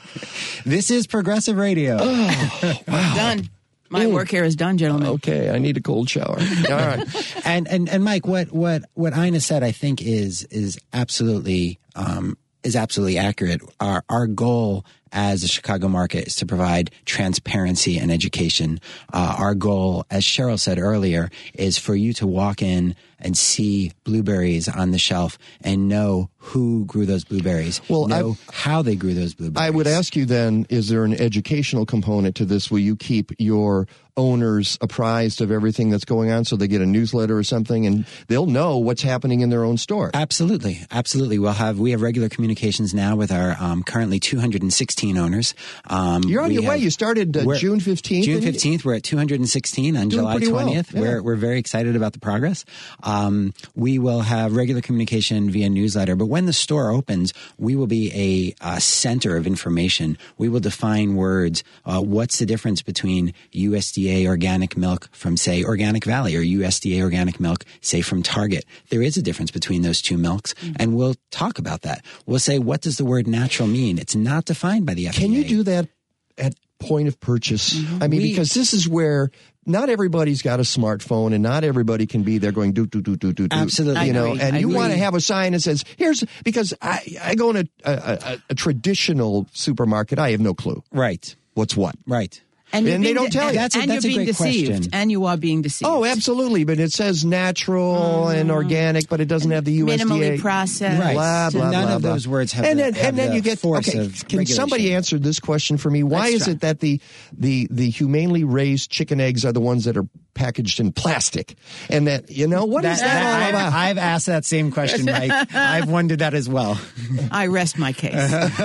This is Progressive Radio. Oh, wow. Done. My work here is done, gentlemen. Okay, I need a cold shower. All right. and, and and Mike, what what what Ina said, I think is is absolutely um, is absolutely accurate. Our our goal as a Chicago market is to provide transparency and education. Uh, our goal, as Cheryl said earlier, is for you to walk in and see blueberries on the shelf and know who grew those blueberries, well, know I, how they grew those blueberries. I would ask you then, is there an educational component to this? Will you keep your owners apprised of everything that's going on so they get a newsletter or something and they'll know what's happening in their own store? Absolutely. Absolutely. We'll have, we have regular communications now with our um, currently two hundred sixteen owners. Um, You're on your have, way. You started uh, June fifteenth. June fifteenth. We're at two hundred sixteen on July twentieth. Well. Yeah. We're, we're very excited about the progress. Um, we will have regular communication via newsletter, but when the store opens, we will be a, a center of information. We will define words. Uh, what's the difference between U S D A organic milk from, say, Organic Valley or U S D A organic milk, say, from Target? There is a difference between those two milks, mm-hmm. and we'll talk about that. We'll say, what does the word natural mean? It's not defined by the F D A. Can you do that at point of purchase? Mm-hmm. I mean, we, because this is where not everybody's got a smartphone and not everybody can be there going do do do do do do. Absolutely, you know. agree. And I you agree. want to have a sign that says, "Here's," because I I go in a, a, a, a traditional supermarket, I have no clue. Right. What's what? Right. And, and they don't de- tell you. That's a, and that's you're a being great deceived. question. And you are being deceived. Oh, absolutely. But it says natural mm. and organic, but it doesn't have the U S D A. Minimally processed. Right. Blah, so blah, none blah, of blah. those words have and the, then, have and then the you get, force okay, of can regulation. somebody answer this question for me? Why Let's is try. it that the, the, the humanely raised chicken eggs are the ones that are packaged in plastic? And that, you know, what that, is that, that all I've, about? I've asked that same question, Mike. I've wondered that as well. I rest my case.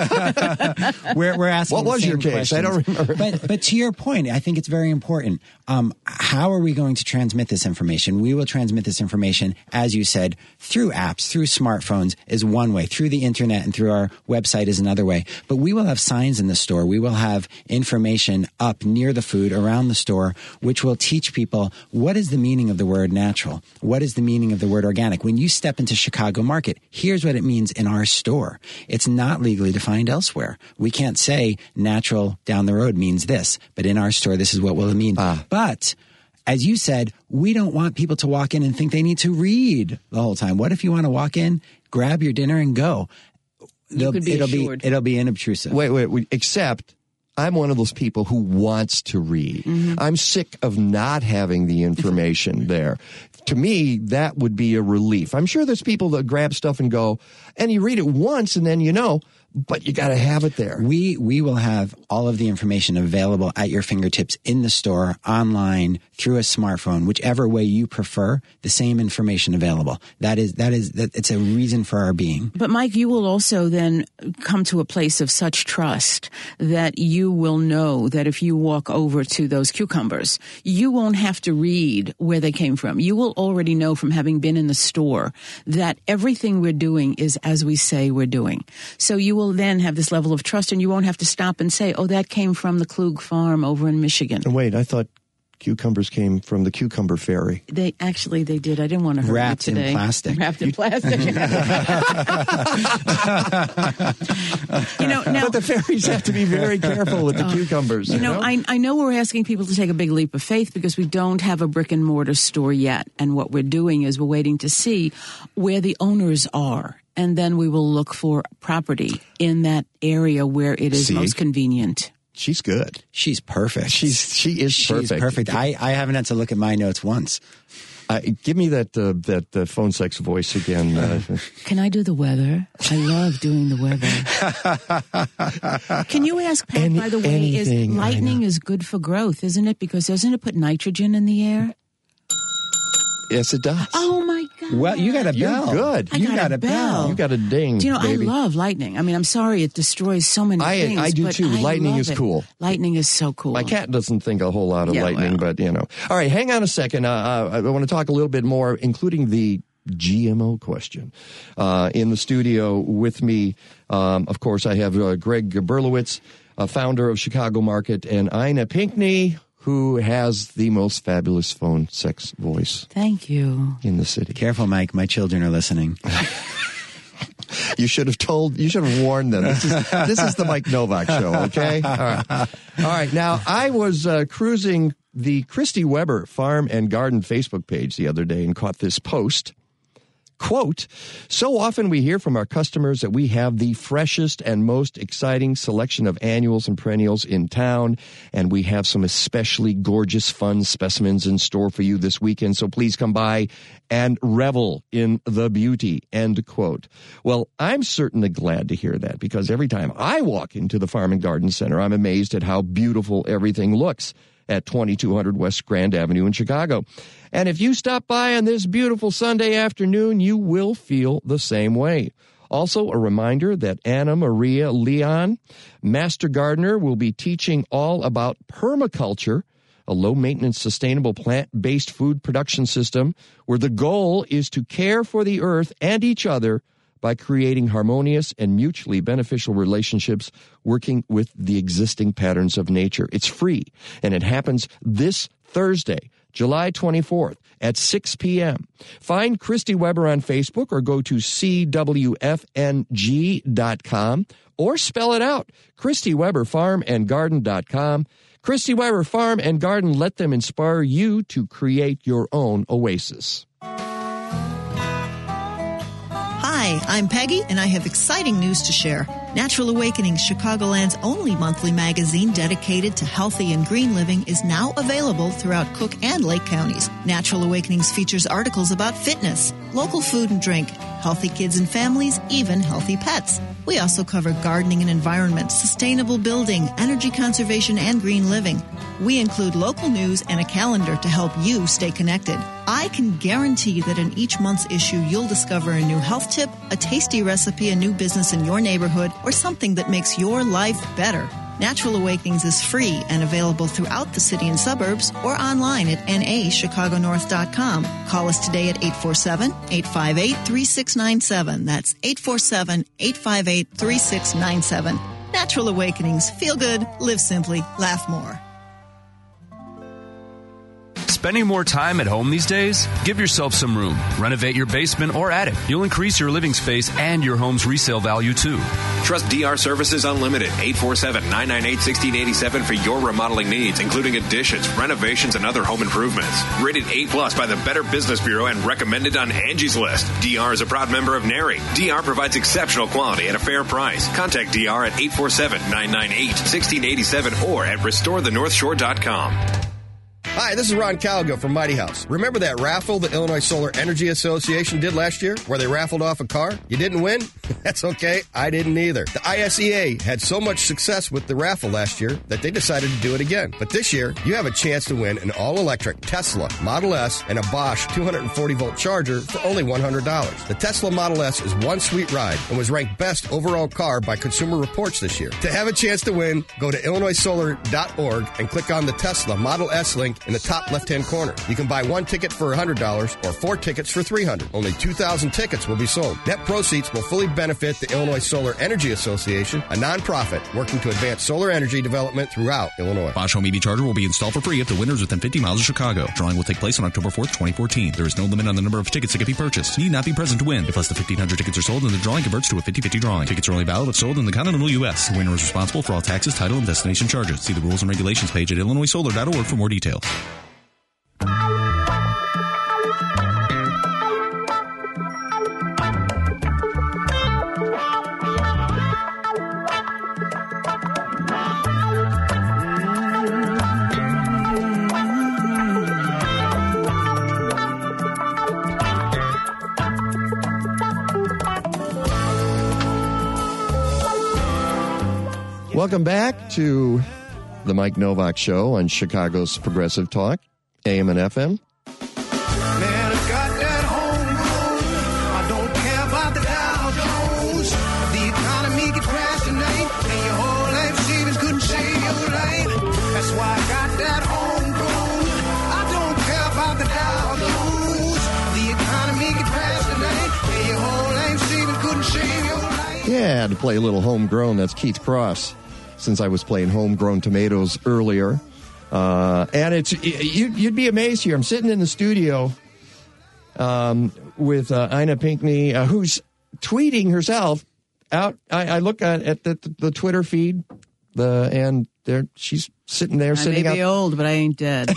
we're, we're asking What was the your same case? I questions. don't remember. But, but to your point, I think it's very important. Um, how are we going to transmit this information? We will transmit this information, as you said, through apps, through smartphones is one way, through the internet and through our website is another way. But we will have signs in the store. We will have information up near the food around the store, which will teach people what is the meaning of the word natural? What is the meaning of the word organic? When you step into Chicago Market, here's what it means in our store. It's not legally defined elsewhere. We can't say natural down the road means this, but in our store, this is what will it mean. Ah. But as you said, we don't want people to walk in and think they need to read the whole time. What if you want to walk in, grab your dinner and go? You could be it'll assured. be it'll be inobtrusive. Wait, wait, wait, except I'm one of those people who wants to read. Mm-hmm. I'm sick of not having the information there. To me, that would be a relief. I'm sure there's people that grab stuff and go, and you read it once and then you know, but you got to have it there. We we will have all of the information available at your fingertips in the store, online, through a smartphone, whichever way you prefer, the same information available. That is, that is, that it's a reason for our being. But Mike, you will also then come to a place of such trust that you will know that if you walk over to those cucumbers, you won't have to read where they came from. You will already know from having been in the store that everything we're doing is as we say we're doing. So you will then have this level of trust and you won't have to stop and say, oh, that came from the Klug farm over in Michigan. And wait, I thought cucumbers came from the cucumber fairy. They actually, they did. I didn't want to hurt Wrapped you today. in plastic. Wrapped in plastic. you know, now, but the fairies have to be very careful with the uh, cucumbers. You, you know, know? I, I know we're asking people to take a big leap of faith because we don't have a brick and mortar store yet. And what we're doing is we're waiting to see where the owners are. And then we will look for property in that area where it is See? most convenient. She's good. She's perfect. She's she is She's perfect. perfect. I, I haven't had to look at my notes once. Uh, give me that uh, that uh, phone sex voice again. Uh, Can I do the weather? I love doing the weather. Can you ask Pat, Any, by the way, is lightning is good for growth, isn't it? Because doesn't it put nitrogen in the air? Yes, it does. Oh, my God. Well, you got a You're bell. good. I You got, got a a bell. bell. You got a ding, Do you know, baby. I love lightning. I mean, I'm sorry it destroys so many I- things. I do but too. I Lightning love is it. cool. Lightning is so cool. My cat doesn't think a whole lot of Yeah, lightning, well. but, you know. All right, hang on a second. Uh, uh, I want to talk a little bit more, including the G M O question. Uh, in the studio with me, um, of course, I have uh, Greg Berlowitz, uh, founder of Chicago Market, and Ina Pinkney, who has the most fabulous phone sex voice Thank you. in the city. Careful, Mike. My children are listening. You should have told, you should have warned them. This is, this is the Mike Novak show, okay? All right. All right. Now, I was uh, cruising the Christy Weber Farm and Garden Facebook page the other day and caught this post. Quote, so often we hear from our customers that we have the freshest and most exciting selection of annuals and perennials in town, and we have some especially gorgeous, fun specimens in store for you this weekend, so please come by and revel in the beauty, end quote. Well, I'm certainly glad to hear that, because every time I walk into the Farm and Garden Center, I'm amazed at how beautiful everything looks at twenty-two hundred West Grand Avenue in Chicago. And if you stop by on this beautiful Sunday afternoon, you will feel the same way. Also, a reminder that Anna Maria Leon, Master Gardener, will be teaching all about permaculture, a low-maintenance, sustainable plant-based food production system where the goal is to care for the earth and each other by creating harmonious and mutually beneficial relationships working with the existing patterns of nature. It's free, and it happens this Thursday, July twenty-fourth at six p.m. Find Christy Weber on Facebook or go to C W F N G dot com or spell it out, Christy Weber Farm and Garden dot com. Christy Weber Farm and Garden, let them inspire you to create your own oasis. Hi, I'm Peggy, and I have exciting news to share. Natural Awakenings, Chicagoland's only monthly magazine dedicated to healthy and green living, is now available throughout Cook and Lake counties. Natural Awakenings features articles about fitness, local food and drink, healthy kids and families, even healthy pets. We also cover gardening and environment, sustainable building, energy conservation, and green living. We include local news and a calendar to help you stay connected. I can guarantee that in each month's issue, you'll discover a new health tip, a tasty recipe, a new business in your neighborhood, or something that makes your life better. Natural Awakenings is free and available throughout the city and suburbs or online at N A Chicago North dot com. Call us today at eight four seven, eight five eight, three six nine seven. That's eight four seven, eight five eight, three six nine seven. Natural Awakenings. Feel good, live simply, laugh more. Spending more time at home these days? Give yourself some room. Renovate your basement or attic. You'll increase your living space and your home's resale value, too. Trust D R Services Unlimited, eight four seven, nine nine eight, one six eight seven for your remodeling needs, including additions, renovations, and other home improvements. Rated A plus by the Better Business Bureau and recommended on Angie's List. D R is a proud member of NARI. D R provides exceptional quality at a fair price. Contact D R at eight four seven, nine nine eight, one six eight seven or at restore the north shore dot com. Hi, this is Ron Calgo from Mighty House. Remember that raffle the Illinois Solar Energy Association did last year where they raffled off a car? You didn't win? That's okay. I didn't either. The I S E A had so much success with the raffle last year that they decided to do it again. But this year, you have a chance to win an all-electric Tesla Model S and a Bosch two hundred forty volt charger for only one hundred dollars. The Tesla Model S is one sweet ride and was ranked best overall car by Consumer Reports this year. To have a chance to win, go to illinois solar dot org and click on the Tesla Model S link in the top left-hand corner. You can buy one ticket for one hundred dollars or four tickets for three hundred dollars. Only two thousand tickets will be sold. Net proceeds will fully benefit the Illinois Solar Energy Association, a nonprofit working to advance solar energy development throughout Illinois. Bosch Home E V Charger will be installed for free if the winner is within fifty miles of Chicago. Drawing will take place on October fourth, twenty fourteen. There is no limit on the number of tickets that can be purchased. You need not be present to win. If less than fifteen hundred tickets are sold, then the drawing converts to a fifty-fifty drawing. Tickets are only valid if sold in the continental U S. The winner is responsible for all taxes, title, and destination charges. See the rules and regulations page at illinois solar dot org for more details. Welcome back to the Mike Novak Show on Chicago's Progressive Talk, A M and F M. Man, I got that homegrown had to play a little homegrown. That's Keith Cross, since I was playing homegrown tomatoes earlier. Uh, and it's you, you'd be amazed here. I'm sitting in the studio um, with uh, Ina Pinkney, uh, who's tweeting herself out. I, I look at, at the, the Twitter feed, the and there she's sitting there, I sitting may be out. old, but I ain't dead.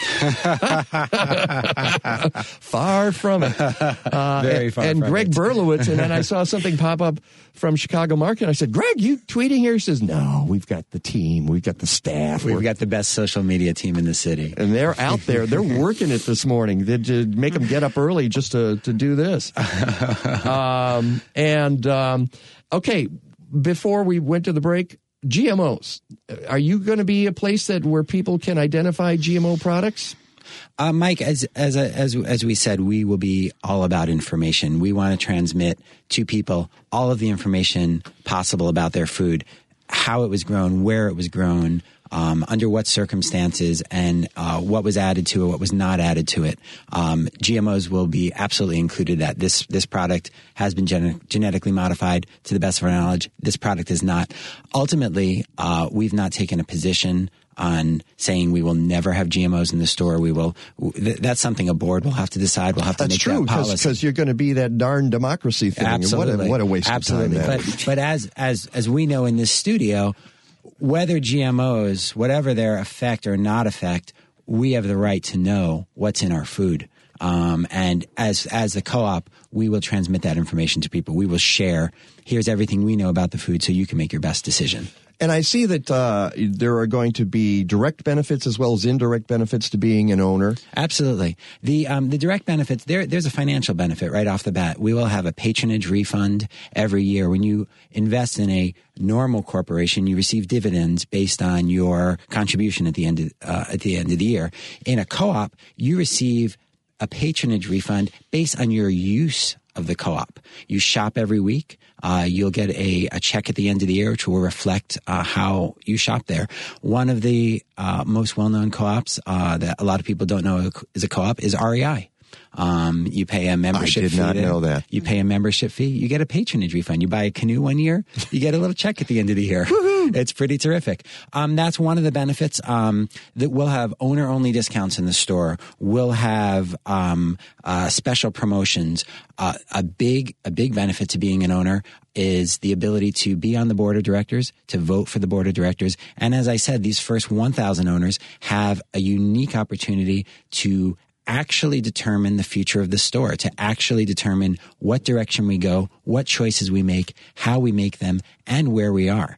Far from it. Uh, Very and, far and from Greg it. Berlowitz, and then I saw something pop up from Chicago Market. I said, Greg, you tweeting here? He says, no, we've got the team. We've got the staff. We've We're- got the best social media team in the city. and they're out there. They're working it this morning. Did you make them get up early just to, to do this? um, and, um, okay, before we went to the break, G M Os. Are you going to be a place that where people can identify G M O products? Uh, Mike, as as as as we said, we will be all about information. We want to transmit to people all of the information possible about their food, how it was grown, where it was grown, um, under what circumstances, and uh, what was added to it, what was not added to it. Um, G M Os will be absolutely included. That this this product has been gen- genetically modified to the best of our knowledge. This product is not. Ultimately, uh, we've not taken a position on saying we will never have G M Os in the store. We will. Th- that's something a board will have to decide. We'll have to That's make true, that policy. because you're going to be that darn democracy thing. Absolutely. What a, what a waste Absolutely. of time that but is. but as as as we know in this studio, whether G M Os, whatever their effect or not effect, we have the right to know what's in our food. Um, and as as the co-op, we will transmit that information to people. We will share. Here's everything we know about the food, so you can make your best decision. And I see that uh, there are going to be direct benefits as well as indirect benefits to being an owner. Absolutely. The um, the direct benefits, there, there's a financial benefit right off the bat. We will have a patronage refund every year. When you invest in a normal corporation, you receive dividends based on your contribution at the end of, uh, at the end of the year. In a co-op, you receive a patronage refund based on your use of the co-op. You shop every week. Uh, you'll get a, a check at the end of the year, which will reflect uh, how you shop there. One of the uh, most well-known co-ops uh, that a lot of people don't know is a co-op is R E I. Um, you pay a membership I did fee. not there. know that. You pay a membership fee. You get a patronage refund. You buy a canoe one year, you get a little check at the end of the year. It's pretty terrific. Um, that's one of the benefits. Um, that we'll have owner-only discounts in the store. We'll have um, uh, special promotions. Uh, a big, a big benefit to being an owner is the ability to be on the board of directors, to vote for the board of directors. And as I said, these first one thousand owners have a unique opportunity to actually determine the future of the store, to actually determine what direction we go, what choices we make, how we make them, and where we are.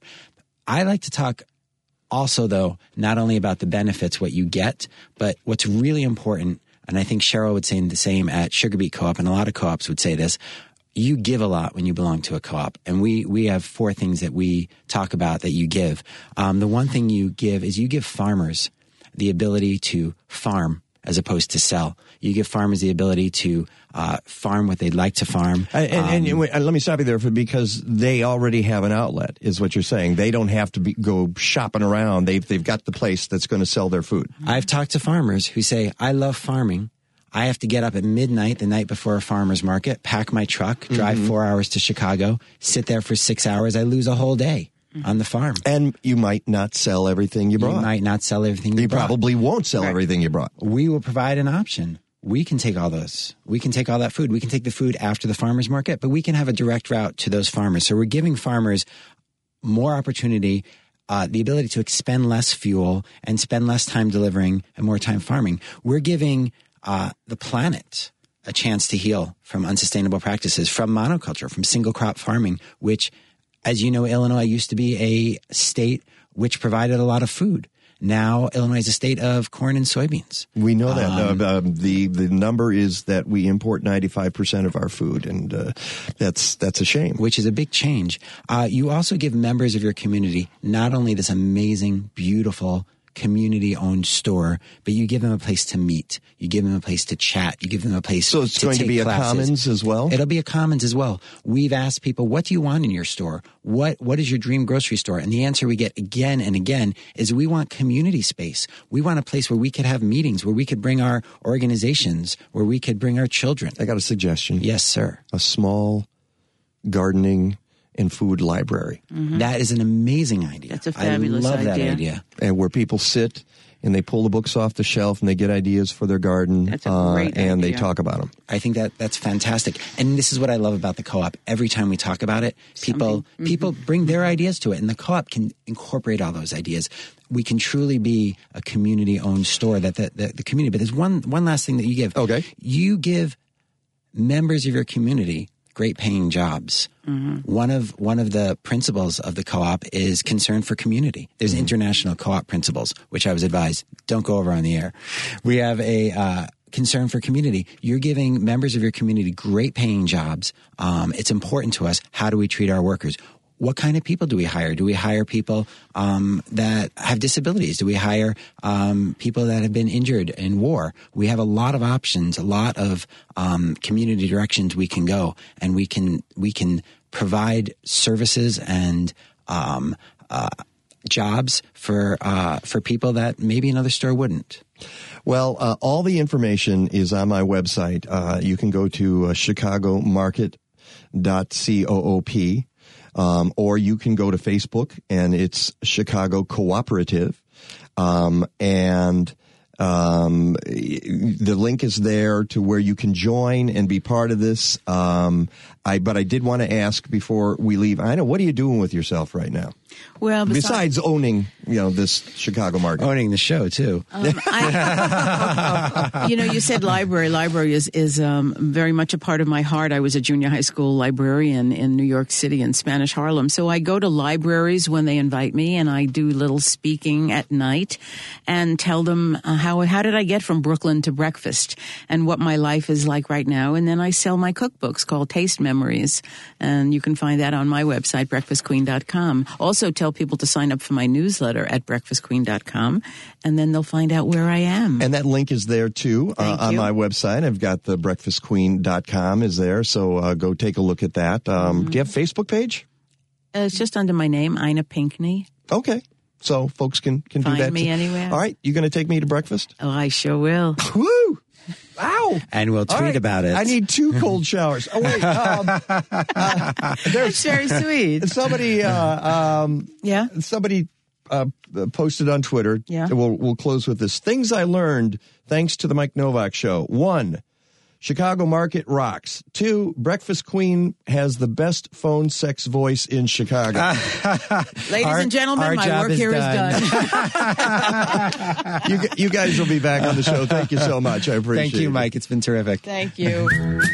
I like to talk also, though, not only about the benefits, what you get, but what's really important, and I think Cheryl would say the same at Sugar Beet Co-op, and a lot of co-ops would say this, you give a lot when you belong to a co-op. And we, we have four things that we talk about that you give. Um, the one thing you give is you give farmers the ability to farm as opposed to sell. You give farmers the ability to uh, farm what they'd like to farm. And, and, Um, and, and let me stop you there for, because they already have an outlet, is what you're saying. They don't have to be, go shopping around. They've, they've got the place that's going to sell their food. I've talked to farmers who say, I love farming. I have to get up at midnight the night before a farmer's market, pack my truck, drive Mhm. four hours to Chicago, sit there for six hours. I lose a whole day on the farm. And you might not sell everything you brought. You might not sell everything you, You brought. probably won't sell Right. everything you brought. We will provide an option. We can take all those. We can take all that food. We can take the food after the farmer's market, but we can have a direct route to those farmers. So we're giving farmers more opportunity, uh, the ability to expend less fuel and spend less time delivering and more time farming. We're giving uh, the planet a chance to heal from unsustainable practices, from monoculture, from single crop farming, which, as you know, Illinois used to be a state which provided a lot of food. Now, Illinois is a state of corn and soybeans. We know that. Um, uh, uh, the the number is that we import ninety-five percent of our food, and uh, that's that's a shame. Which is a big change. Uh, you also give members of your community not only this amazing, beautiful, community-owned store, but you give them a place to meet. You give them a place to chat. You give them a place So it's to going to take be a classes. commons as well? It'll be a commons as well. We've asked people, what do you want in your store? What What is your dream grocery store? And the answer we get again and again is we want community space. We want a place where we could have meetings, where we could bring our organizations, where we could bring our children. I got a suggestion. Yes, sir. A small gardening and food library. Mm-hmm. That is an amazing idea. That's a fabulous I love idea. that idea. And where people sit and they pull the books off the shelf and they get ideas for their garden. That's a great uh, and idea. they talk about them. I think that that's fantastic. And this is what I love about the co-op. Every time we talk about it, people Mm-hmm. people bring their ideas to it, and the co-op can incorporate all those ideas. We can truly be a community-owned store that the, the, the community. But there's one one last thing that you give. Okay. You give members of your community great paying jobs. Mm-hmm. One of one of the principles of the co-op is concern for community. There's mm-hmm. international co-op principles, which I was advised don't go over on the air. We have a uh, concern for community. You're giving members of your community great paying jobs. Um, it's important to us. How do we treat our workers? What kind of people do we hire? Do we hire people um, that have disabilities? Do we hire um, people that have been injured in war? We have a lot of options, a lot of um, community directions we can go, and we can we can provide services and um, uh, jobs for uh, for people that maybe another store wouldn't. Well, uh, all the information is on my website. Uh, you can go to uh, chicago market dot coop. Um, or you can go to Facebook, and it's Chicago Cooperative, um, and um, the link is there to where you can join and be part of this. Um, I but I did want to ask before we leave, Ina, what are you doing with yourself right now? Well, besides, besides owning, you know, this Chicago market, owning the show too. Um, I, you know, you said library. Library is is um, very much a part of my heart. I was a junior high school librarian in New York City in Spanish Harlem, so I go to libraries when they invite me, and I do little speaking at night, and tell them uh, how how did I get from Brooklyn to breakfast, and what my life is like right now, and then I sell my cookbooks called Taste Memories, and you can find that on my website, breakfast queen dot com. Also, tell people to sign up for my newsletter at breakfast queen dot com, and then they'll find out where I am. And that link is there too uh, on my website. I've got the breakfast queen dot com is there, so uh, go take a look at that. Um, mm-hmm. Do you have a Facebook page? Uh, it's just under my name, Ina Pinkney. Okay. So folks can, can Find do that. me too. anywhere. All right. You going to take me to breakfast? Oh, I sure will. Woo! Wow. And we'll tweet right. about it. I need two cold showers. Oh, wait. Um, uh, That's very sweet. Somebody, uh, um, yeah? Somebody uh, posted on Twitter. Yeah. We'll, we'll close with this. Things I learned thanks to the Mike Novak Show. One, Chicago Market rocks. Two, Breakfast Queen has the best phone sex voice in Chicago. Ladies our, and gentlemen, my work is here done. is done. you, you guys will be back on the show. Thank you so much. I appreciate it. Thank you, Mike. It's been terrific. Thank you.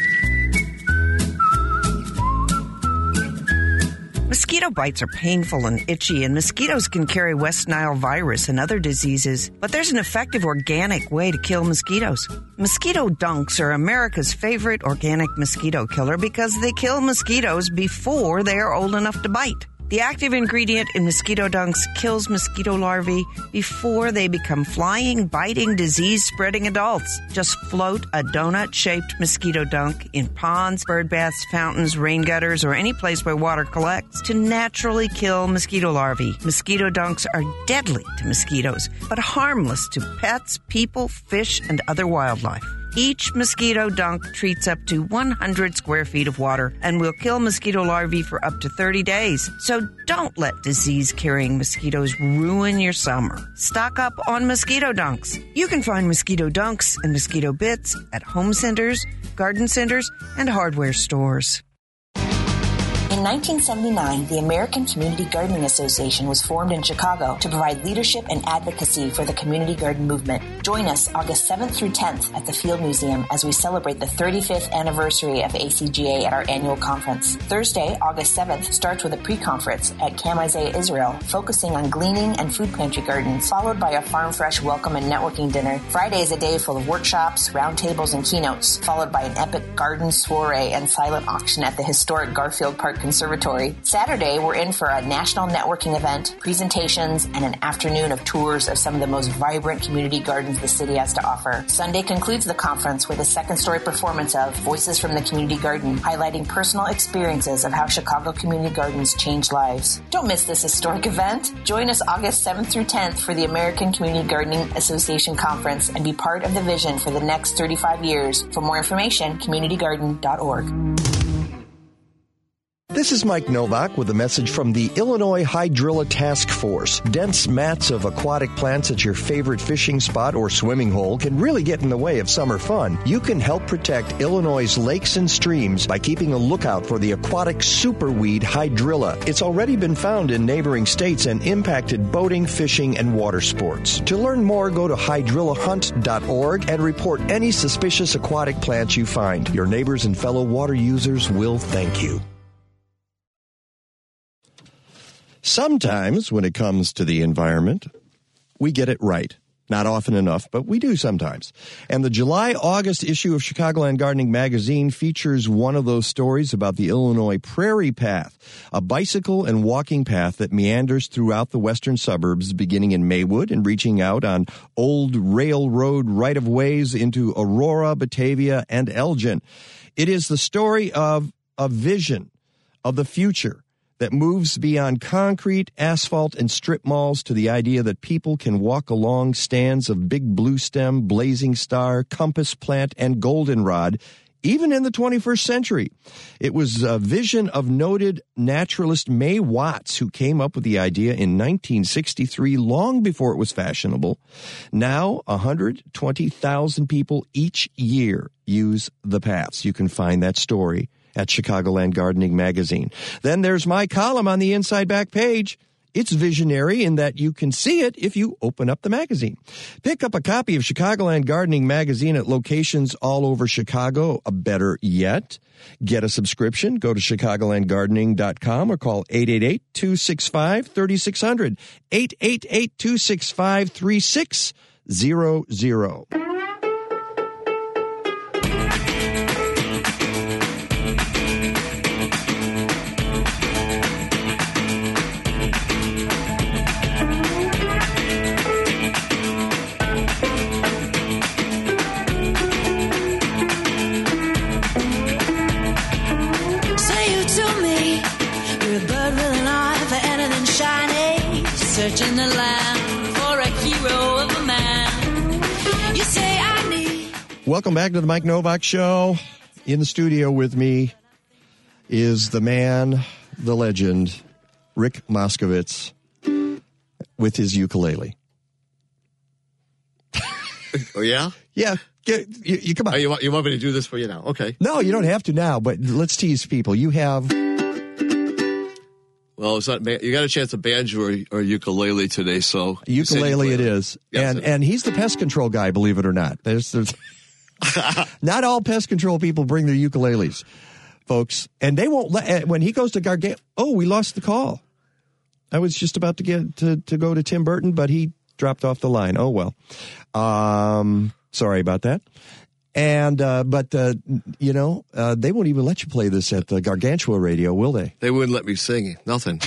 Mosquito bites are painful and itchy, and mosquitoes can carry West Nile virus and other diseases. But there's an effective organic way to kill mosquitoes. Mosquito dunks are America's favorite organic mosquito killer because they kill mosquitoes before they are old enough to bite. The active ingredient in mosquito dunks kills mosquito larvae before they become flying, biting, disease-spreading adults. Just float a donut-shaped mosquito dunk in ponds, bird baths, fountains, rain gutters, or any place where water collects to naturally kill mosquito larvae. Mosquito dunks are deadly to mosquitoes, but harmless to pets, people, fish, and other wildlife. Each mosquito dunk treats up to one hundred square feet of water and will kill mosquito larvae for up to thirty days. So don't let disease-carrying mosquitoes ruin your summer. Stock up on mosquito dunks. You can find mosquito dunks and mosquito bits at home centers, garden centers, and hardware stores. In nineteen seventy-nine, the American Community Gardening Association was formed in Chicago to provide leadership and advocacy for the community garden movement. Join us August seventh through tenth at the Field Museum as we celebrate the thirty-fifth anniversary of A C G A at our annual conference. Thursday, August seventh, starts with a pre-conference at Kamizeh, Israel, focusing on gleaning and food pantry gardens, followed by a farm fresh welcome and networking dinner. Friday is a day full of workshops, roundtables, and keynotes, followed by an epic garden soiree and silent auction at the historic Garfield Park Conservatory. Saturday, we're in for a national networking event, presentations, and an afternoon of tours of some of the most vibrant community gardens the city has to offer. Sunday concludes the conference with a second-story performance of Voices from the Community Garden, highlighting personal experiences of how Chicago community gardens change lives. Don't miss this historic event. Join us August seventh through tenth for the American Community Gardening Association Conference and be part of the vision for the next thirty-five years. For more information, community garden dot org. This is Mike Novak with a message from the Illinois Hydrilla Task Force. Dense mats of aquatic plants at your favorite fishing spot or swimming hole can really get in the way of summer fun. You can help protect Illinois' lakes and streams by keeping a lookout for the aquatic superweed hydrilla. It's already been found in neighboring states and impacted boating, fishing, and water sports. To learn more, go to hydrilla hunt dot org and report any suspicious aquatic plants you find. Your neighbors and fellow water users will thank you. Sometimes, when it comes to the environment, we get it right. Not often enough, but we do sometimes. And the July-August issue of Chicagoland Gardening Magazine features one of those stories about the Illinois Prairie Path, a bicycle and walking path that meanders throughout the western suburbs, beginning in Maywood and reaching out on old railroad right-of-ways into Aurora, Batavia, and Elgin. It is the story of a vision of the future that moves beyond concrete, asphalt, and strip malls to the idea that people can walk along stands of Big Blue Stem, Blazing Star, Compass Plant, and Goldenrod, even in the twenty-first century. It was a vision of noted naturalist May Watts, who came up with the idea in nineteen sixty-three, long before it was fashionable. Now, one hundred twenty thousand people each year use the paths. You can find that story at Chicagoland Gardening Magazine. Then there's my column on the inside back page. It's visionary in that you can see it if you open up the magazine. Pick up a copy of Chicagoland Gardening Magazine at locations all over Chicago. Uh, better yet, get a subscription. Go to chicagoland gardening dot com or call eight eight eight, two six five, three six zero zero, eight eight eight, two six five, three six zero zero. Searching the land for a hero of a man. You say I need. Welcome back to the Mike Novak Show. In the studio with me is the man, the legend, Rick Moskovitz, with his ukulele. Oh, yeah? Yeah. Get, you, you come on. Oh, you, want, you want me to do this for you now? Okay. No, you don't have to now, but let's tease people. You have... Well, it's not. You got a chance of banjo or, or ukulele today, so ukulele it is, yes, and it is. And he's the pest control guy. Believe it or not, there's, there's not all pest control people bring their ukuleles, folks, and they won't let. When he goes to Gargantua, oh, we lost the call. I was just about to get to, to go to Tim Burton, but he dropped off the line. Oh well, um, sorry about that. And, uh, but, uh, you know, uh, they won't even let you play this at the Gargantua radio, will they? They wouldn't let me sing. Nothing.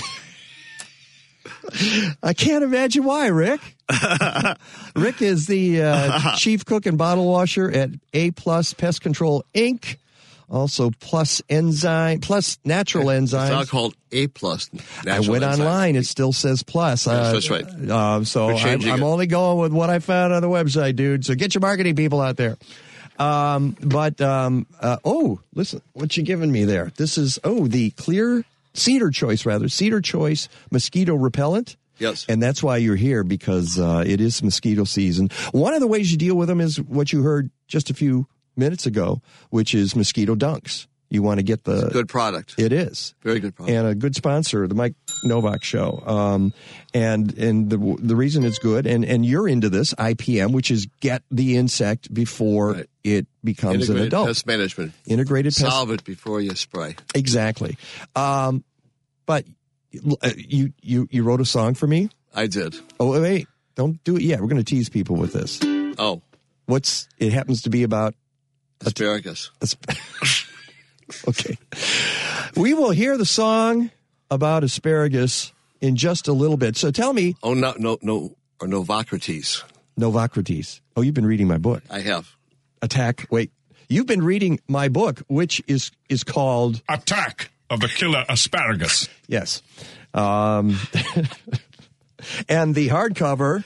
I can't imagine why, Rick. Rick is the uh, chief cook and bottle washer at A Plus Pest Control Incorporated. Also, Plus Enzyme, Plus Natural Enzymes. It's not called A Plus. I went enzymes. Online. It still says Plus. Yes, uh, that's right. Uh, so I'm, I'm only going with what I found on the website, dude. So get your marketing people out there. Um, but, um, uh, oh, listen, what you giving me there? This is, oh, the Clear Cedar Choice, rather, Cedar Choice mosquito repellent. Yes. And that's why you're here, because, uh, it is mosquito season. One of the ways you deal with them is what you heard just a few minutes ago, which is mosquito dunks. You want to get the... It's a good product. It is. Very good product. And a good sponsor, the Mike Novak Show. Um, and and the the reason it's good, and, and you're into this, I P M, which is get the insect before right. it becomes Integrated an adult. Pest management. Integrated pest. Solve it before you spray. Exactly. Um, but uh, you, you, you wrote a song for me? I did. Oh, wait. Don't do it yet. We're going to tease people with this. Oh. What's... It happens to be about... Asparagus. Asp- Okay. We will hear the song about asparagus in just a little bit. So tell me. Oh, no, no, no, or Novocrates. Novocrates. Oh, you've been reading my book. I have. Attack. Wait. You've been reading my book, which is, is called Attack of the Killer Asparagus. Yes. Um, and the hardcover,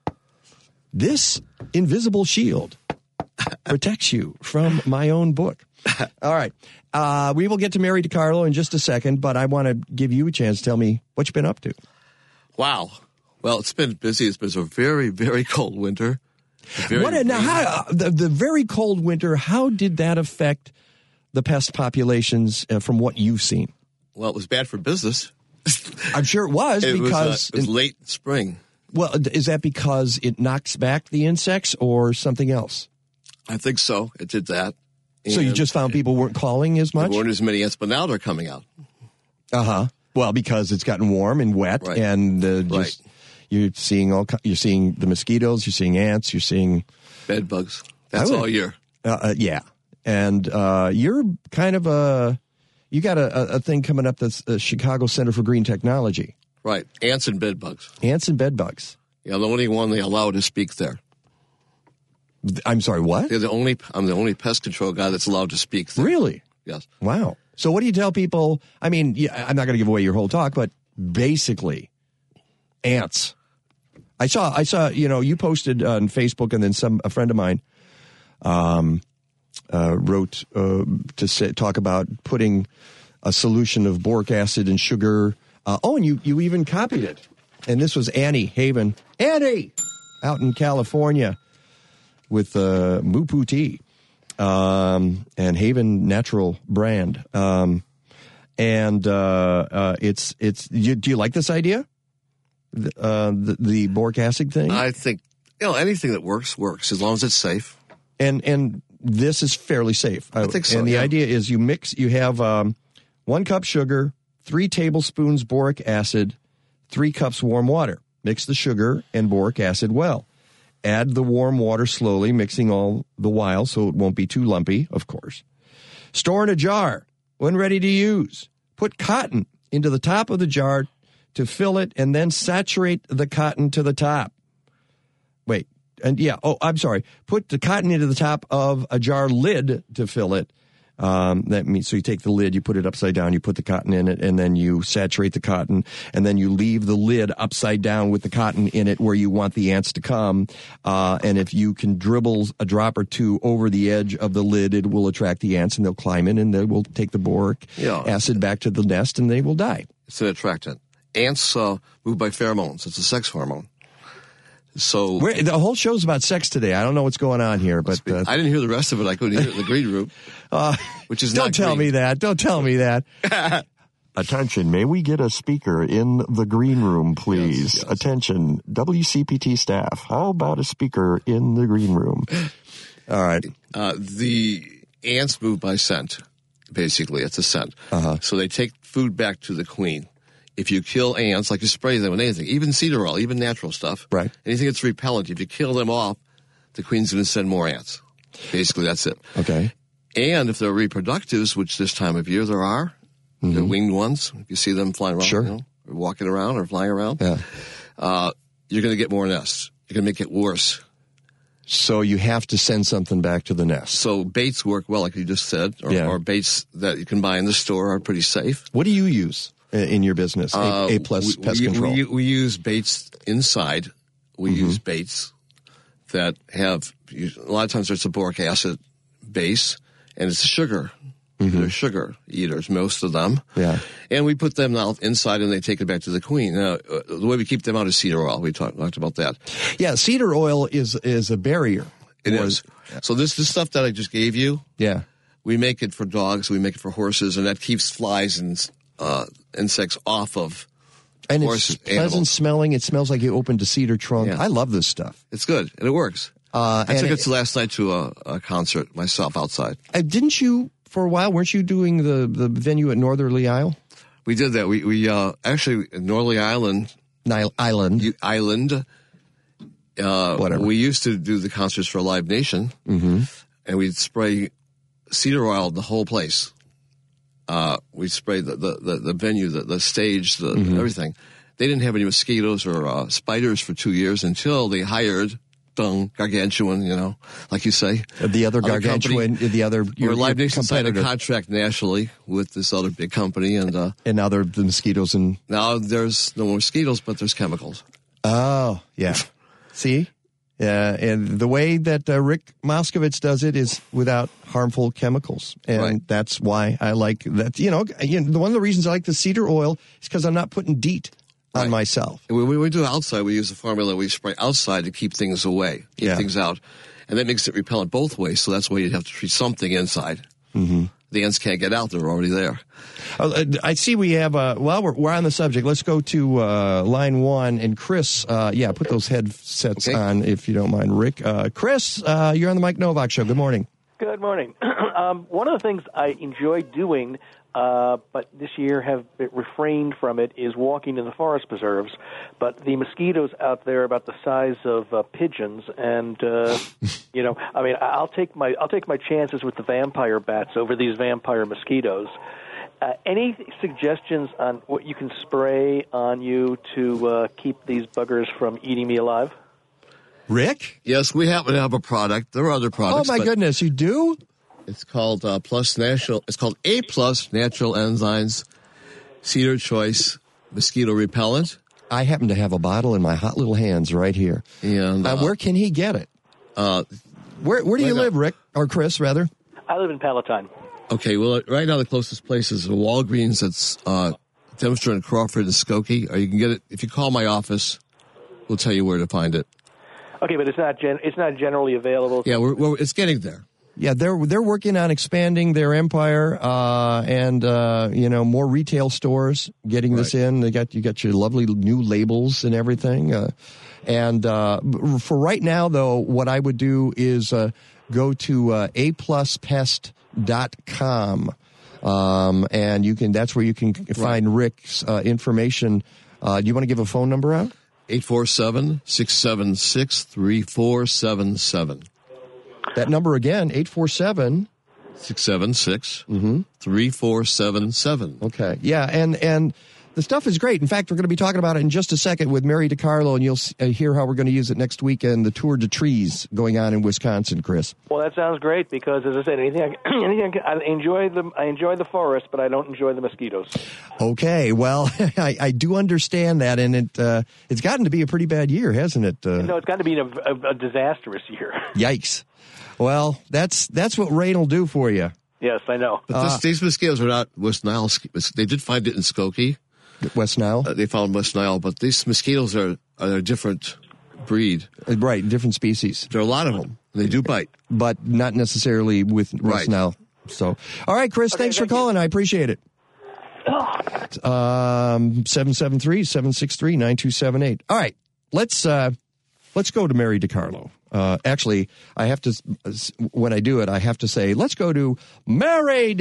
This Invisible Shield protects you from my own book. All right. Uh, we will get to Mary DiCarlo in just a second, but I want to give you a chance to tell me what you've been up to. Wow. Well, it's been busy. It's been a very, very cold winter. Very What, now, how, uh, the, the very cold winter, how did that affect the pest populations uh, from what you've seen? Well, it was bad for business. I'm sure it was it because... Was, uh, it was late spring. Well, is that because it knocks back the insects or something else? I think so. It did that. So you just found people weren't calling as much? There weren't as many ants, but now they're coming out. Uh-huh. Well, because it's gotten warm and wet, right. and uh, just right. you're seeing all you're seeing the mosquitoes, you're seeing ants, you're seeing bed bugs. That's would, all year. Uh, uh, yeah, and uh, you're kind of a you got a, a thing coming up that's the Chicago Center for Green Technology. Right, ants and bed bugs. Ants and bed bugs. Yeah, the only one they allow to speak there. I'm sorry, what? They're the only. I'm the only pest control guy that's allowed to speak there. Really? Yes. Wow. So what do you tell people? I mean, yeah, I'm not going to give away your whole talk, but basically, ants. I saw, I saw, you know, you posted on Facebook, and then some a friend of mine um, uh, wrote uh, to say, talk about putting a solution of boric acid and sugar. Uh, oh, and you you even copied it. And this was Annie Haven, Annie, out in California with uh, Mupu tea. Um, and Haven Natural brand. Um, and, uh, uh, it's, it's, you, do you like this idea? The, uh, the, the boric acid thing? I think, you know, anything that works, works, as long as it's safe. And, and this is fairly safe. I think so. And the yeah. idea is you mix, you have, um, one cup sugar, three tablespoons boric acid, three cups warm water. Mix the sugar and boric acid well. Add the warm water slowly, mixing all the while so it won't be too lumpy, of course. Store in a jar. When ready to use, put cotton into the top of the jar to fill it, and then saturate the cotton to the top. Wait, and yeah, oh, I'm sorry. Put the cotton into the top of a jar lid to fill it. Um, that means, so you take the lid, you put it upside down, you put the cotton in it, and then you saturate the cotton, and then you leave the lid upside down with the cotton in it where you want the ants to come. Uh, and if you can dribble a drop or two over the edge of the lid, it will attract the ants, and they'll climb in, and they will take the boric yeah. acid back to the nest, and they will die. It's an attractant. Ants uh, move by pheromones. It's a sex hormone. So We're, the whole show's about sex today. I don't know what's going on here, but uh, I didn't hear the rest of it. I couldn't hear it in the green room, uh, which is don't not tell green. me that. Don't tell me that. Attention, may we get a speaker in the green room, please? Yes, yes. Attention, W C P T staff. How about a speaker in the green room? All right. Uh, the ants move by scent. Basically, it's a scent. Uh-huh. So they take food back to the queen. If you kill ants, like you spray them with anything, even cedar oil, even natural stuff, right? Anything that's repellent, if you kill them off, the queen's going to send more ants. Basically, that's it. Okay. And if they're reproductives, which this time of year there are, mm-hmm. the winged ones, if you see them flying around, sure. you know, or walking around or flying around, yeah. uh, you're going to get more nests. You're going to make it worse. So you have to send something back to the nest. So baits work well, like you just said, or, yeah. or baits that you can buy in the store are pretty safe. What do you use in your business? Uh, A, A plus we, pest we, control. We, we use baits inside. We mm-hmm. use baits that have, a lot of times there's a boric acid base, and it's sugar. Mm-hmm. They're sugar eaters, most of them. Yeah. And we put them out inside, and they take it back to the queen. Now, uh, the way we keep them out is cedar oil. We talked, talked about that. Yeah, cedar oil is is a barrier. It is. So this this stuff that I just gave you, yeah, we make it for dogs, we make it for horses, and that keeps flies and uh, insects off of and horse it's pleasant animals. smelling. It smells like you opened a cedar trunk. Yeah. I love this stuff. It's good, and it works. Uh, I and took it, it last night to a, a concert myself outside. Uh, didn't you, for a while, weren't you doing the, the venue at Northerly Isle? We did that. We we uh, actually Northerly Island, Nile Island, you, Island. Uh, Whatever. We used to do the concerts for Live Nation, mm-hmm. and we'd spray cedar oil the whole place. Uh, we'd spray the, the, the, the venue, the, the stage, the mm-hmm. everything. They didn't have any mosquitoes or uh, spiders for two years until they hired Dung Gargantuan, you know, like you say. The other, other Gargantuan, company, the other your, Live your Nation signed a competitor. contract nationally with this other big company, and uh, and now they're the mosquitoes and now there's no more mosquitoes, but there's chemicals. Oh, yeah. See? Uh, and the way that uh, Rick Moskovitz does it is without harmful chemicals. And Right. that's why I like that. You know, you know, one of the reasons I like the cedar oil is because I'm not putting DEET on myself. When we, we do outside, we use the formula we spray outside to keep things away, keep Yeah. things out. And that makes it repellent both ways, so that's why you have to treat something inside. Mm-hmm. The ants can't get out, they're already there. Uh, I see we have, uh, well, we're, we're on the subject. Let's go to uh, line one. And Chris, uh, yeah, put those headsets on if you don't mind, Rick. Uh, Chris, uh, you're on the Mike Novak Show. Good morning. Good morning. um, one of the things I enjoy doing, uh, but this year have refrained from it, is walking in the forest preserves. But the mosquitoes out there are about the size of uh, pigeons, and uh, you know, I mean, I'll take my I'll take my chances with the vampire bats over these vampire mosquitoes. Uh, any suggestions on what you can spray on you to uh, keep these buggers from eating me alive? Rick? Yes, we happen to have a product. There are other products. Oh, my but goodness, you do? It's called uh, Plus Natural. It's called A Plus Natural Enzymes Cedar Choice Mosquito Repellent. I happen to have a bottle in my hot little hands right here. And uh, uh, where can he get it? Uh, where Where do you right live, Rick? Or Chris, rather? I live in Palatine. Okay, well, right now the closest place is a Walgreens that's uh, Dempster and Crawford and Skokie. Or you can get it if you call my office. We'll tell you where to find it. Okay, but it's not gen- it's not generally available. Yeah, we're, we're, it's getting there. Yeah, they're they're working on expanding their empire uh, and uh, you know more retail stores getting this in. They got you got your lovely new labels and everything. Uh, and uh, for right now, though, what I would do is uh, go to uh, a plus pest dot com, um, and you can that's where you can find Rick's uh, information. Uh, do you want to give a phone number out? eight four seven, six seven six, three four seven seven. That number again, eight four seven, six seven six, mm-hmm. three four seven seven. Okay. Yeah, and, and the stuff is great. In fact, we're going to be talking about it in just a second with Mary DiCarlo, and you'll uh, hear how we're going to use it next weekend, the Tour de Trees going on in Wisconsin, Chris. Well, that sounds great because, as I said, anything I, anything I, can, I enjoy the I enjoy the forest, but I don't enjoy the mosquitoes. Okay, well, I, I do understand that, and it uh, it's gotten to be a pretty bad year, hasn't it? Uh, no, it's got to be a, a, a disastrous year. Yikes! Well, that's that's what rain will do for you. Yes, I know. But this, Uh, these mosquitoes are not West Nile. sk- They did find it in Skokie. West Nile? Uh, they found West Nile, but these mosquitoes are, are a different breed. Right, different species. There are a lot of them. They do bite. But not necessarily with West Right. Nile. So, all right, Chris, Okay, thanks for thank you. calling. I appreciate it. Um, seven seven three, seven six three, nine two seven eight. All right, let's uh, let's go to Mary DiCarlo. Uh, actually, I have to, when I do it, I have to say, let's go to Mary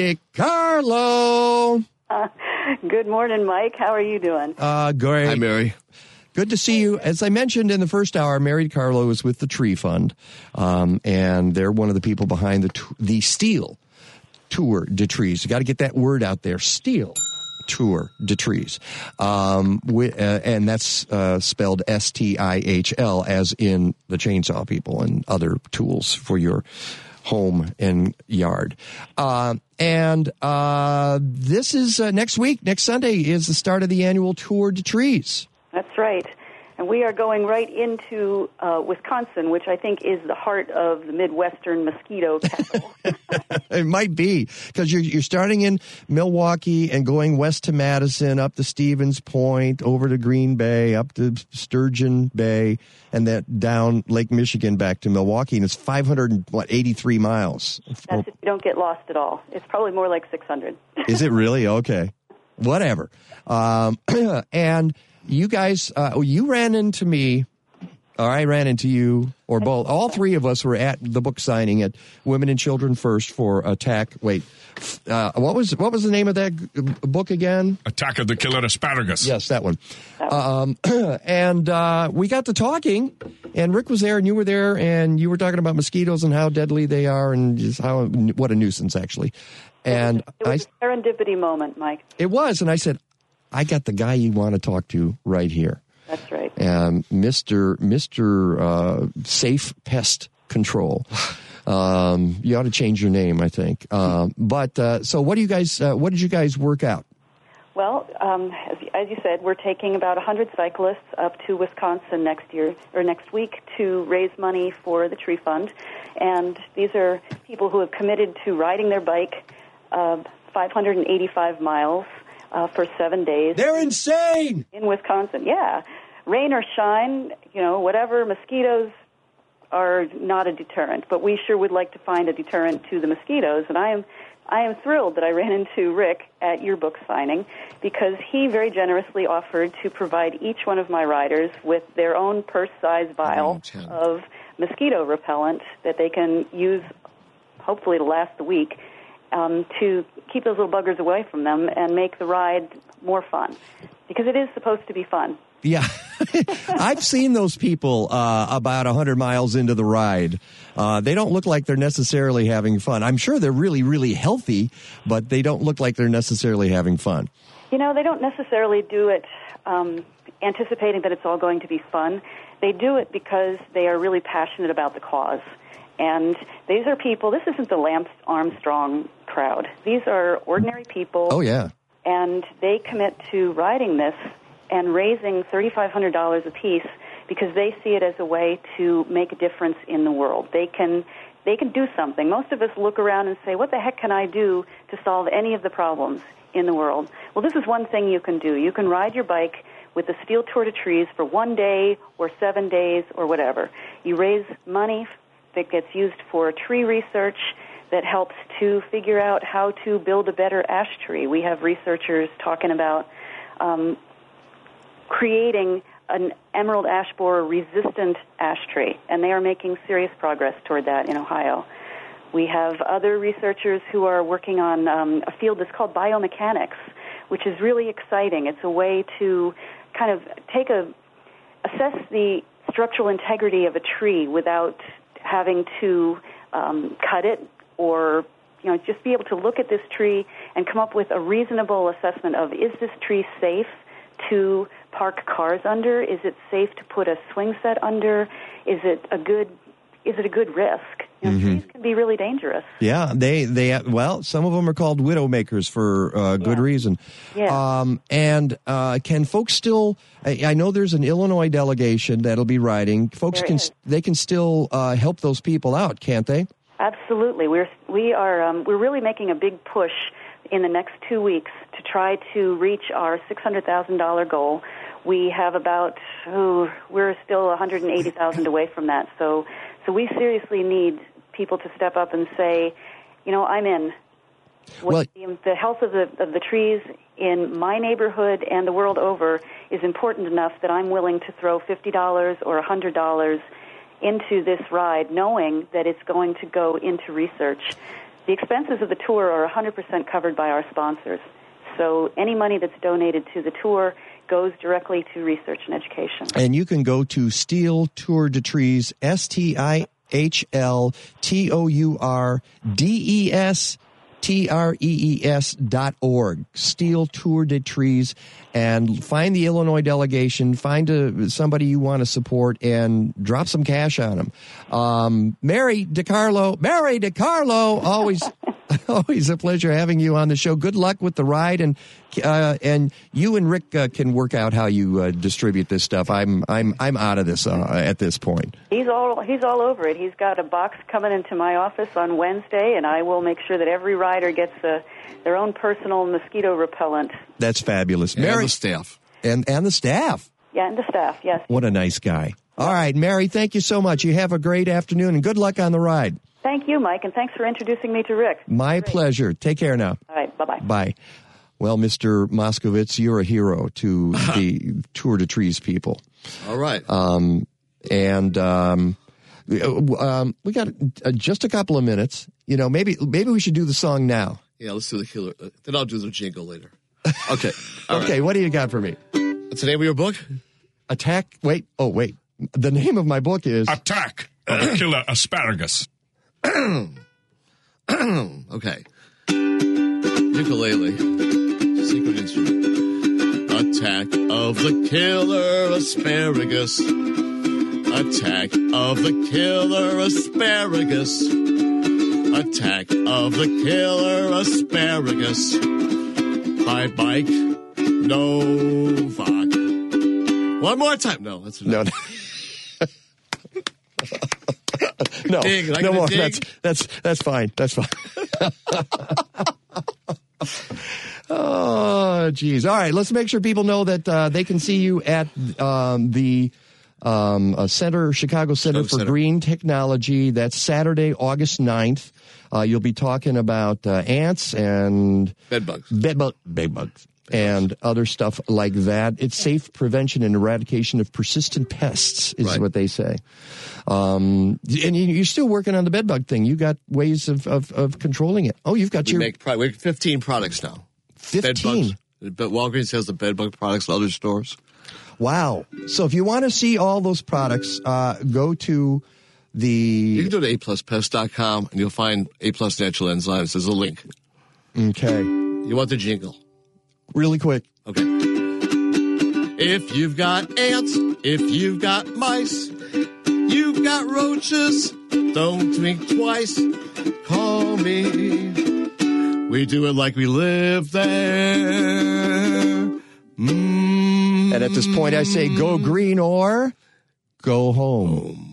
DiCarlo. Uh, good morning, Mike. How are you doing? Uh, great. Hi, Mary. Good to see you. As I mentioned in the first hour, Mary DiCarlo is with the Tree Fund, um, and they're one of the people behind the t- the Steel Tour de Trees. You got to get that word out there, Steel Tour de Trees, um, wi- uh, and that's uh, spelled S T I H L, as in the chainsaw people and other tools for your home and yard. Uh, and uh, this is uh, next week, next Sunday, is the start of the annual Tour de Trees. That's right. And we are going right into uh, Wisconsin, which I think is the heart of the Midwestern mosquito capital. It might be, because you're, you're starting in Milwaukee and going west to Madison, up to Stevens Point, over to Green Bay, up to Sturgeon Bay, and then down Lake Michigan back to Milwaukee. And it's five hundred eighty-three miles. That's if you don't get lost at all. It's probably more like six hundred. Is it really? Okay. Whatever. Um, and you guys, uh, you ran into me, or I ran into you, or both. All three of us were at the book signing at Women and Children First for Attack. Wait, uh, what was what was the name of that g- book again? Attack of the Killer Asparagus. Yes, that one. Um, and uh, we got to talking, and Rick was there, and you were there, and you were talking about mosquitoes and how deadly they are, and just how what a nuisance, actually. And It was I, a serendipity moment, Mike. it was, and I said, I got the guy you want to talk to right here. That's right. Um, Mister Mister Uh, Safe Pest Control. Um, you ought to change your name, I think. Um, but uh, so, what do you guys? Uh, what did you guys work out? Well, um, as, as you said, we're taking about one hundred cyclists up to Wisconsin next year or next week to raise money for the Tree Fund. And these are people who have committed to riding their bike uh, five hundred eighty-five miles uh, for seven days. They're insane! In Wisconsin, yeah. Rain or shine, you know, whatever, mosquitoes are not a deterrent, but we sure would like to find a deterrent to the mosquitoes. And I am I am thrilled that I ran into Rick at your book signing because he very generously offered to provide each one of my riders with their own purse-sized vial of mosquito repellent that they can use, hopefully to last the week, um, to keep those little buggers away from them and make the ride more fun, because it is supposed to be fun. Yeah, I've seen those people uh, about one hundred miles into the ride. Uh, they don't look like they're necessarily having fun. I'm sure they're really, really healthy, but they don't look like they're necessarily having fun. You know, they don't necessarily do it um, anticipating that it's all going to be fun. They do it because they are really passionate about the cause. And these are people, this isn't the Lance Armstrong crowd. These are ordinary people. Oh, yeah. And they commit to riding this and raising three thousand five hundred dollars apiece because they see it as a way to make a difference in the world. They can they can do something. Most of us look around and say, what the heck can I do to solve any of the problems in the world? Well, this is one thing you can do. You can ride your bike with the Steel Tour de Trees for one day or seven days or whatever. You raise money that gets used for tree research that helps to figure out how to build a better ash tree. We have researchers talking about um, creating an emerald ash borer resistant ash tree, and they are making serious progress toward that in Ohio. We have other researchers who are working on um, a field that's called biomechanics, which is really exciting. It's a way to kind of take a assess the structural integrity of a tree without having to um, cut it or you know just be able to look at this tree and come up with a reasonable assessment of, is this tree safe to park cars under? Is it safe to put a swing set under? Is it a good is it a good risk? You know, mm-hmm. Trees can be really dangerous. Yeah, they they well, some of them are called widow makers for uh, good yeah. reason. Yeah. Um, and uh, can folks still? I, I know there's an Illinois delegation that'll be riding. Folks There can is. they can still uh, help those people out, can't they? Absolutely. We're we are um, we're really making a big push in the next two weeks to try to reach our six hundred thousand dollars goal. We have about, oh, we're still one hundred eighty thousand away from that. So, so we seriously need people to step up and say, you know, I'm in. Well, the, the health of the of the trees in my neighborhood and the world over is important enough that I'm willing to throw fifty dollars or one hundred dollars into this ride, knowing that it's going to go into research. The expenses of the tour are one hundred percent covered by our sponsors. So any money that's donated to the tour goes directly to research and education. And you can go to Steel Tour de Trees, S T I H L T O U R D E S T R E E S dot org, Steel Tour de Trees, and find the Illinois delegation, find a, somebody you want to support, and drop some cash on them. Um, Mary DiCarlo, Mary DiCarlo, always, always a pleasure having you on the show. Good luck with the ride, and uh, and you and Rick uh, can work out how you uh, distribute this stuff. I'm I'm I'm out of this uh, at this point. He's all he's all over it. He's got a box coming into my office on Wednesday, and I will make sure that every rider gets a, their own personal mosquito repellent. That's fabulous. And Mary, the staff. And, and the staff. Yeah, and the staff, yes. What a nice guy. All right, Mary, thank you so much. You have a great afternoon, and good luck on the ride. Thank you, Mike, and thanks for introducing me to Rick. My Great. pleasure. Take care now. All right, bye-bye. Bye. Well, Mister Moskowitz, you're a hero to the Tour de Trees people. All right. Um, and um, um, we got uh, just a couple of minutes. You know, maybe maybe we should do the song now. Yeah, let's do the killer. Uh, then I'll do the jingle later. Okay. Okay, right. What do you got for me? What's the name of your book? Attack. Wait. Oh, wait. The name of my book is Attack of the Killer Asparagus. Okay. Ukulele. Secret instrument. Attack of the killer asparagus. Attack of the killer asparagus. Attack of the killer asparagus. By bike, No, fuck. One more time. No, that's no. no. No, dig. no more. That's that's that's fine. That's fine. Oh, geez. All right, let's make sure people know that uh, they can see you at um, the um, uh, Center, Chicago Center Chicago for Center. Green Technology. That's Saturday, August ninth. Uh, you'll be talking about uh, ants and bed bugs, bed, bug, bed bugs, and other stuff like that. It's safe prevention and eradication of persistent pests, is Right. what they say. Um, and you- you're still working on the bed bug thing. You got ways of, of, of controlling it. Oh, you've got We your make pro- we have fifteen products now. fifteen. Bed bugs. But Walgreens has the bed bug products in other stores. Wow. So if you want to see all those products, uh, go to the... You can go to a plus pest dot com and you'll find A Plus Natural Enzymes. There's a link. Okay. You want the jingle? Really quick. Okay. If you've got ants, if you've got mice, you've got roaches, don't think twice. Call me. We do it like we live there. Mm. And at this point, I say go green or go home.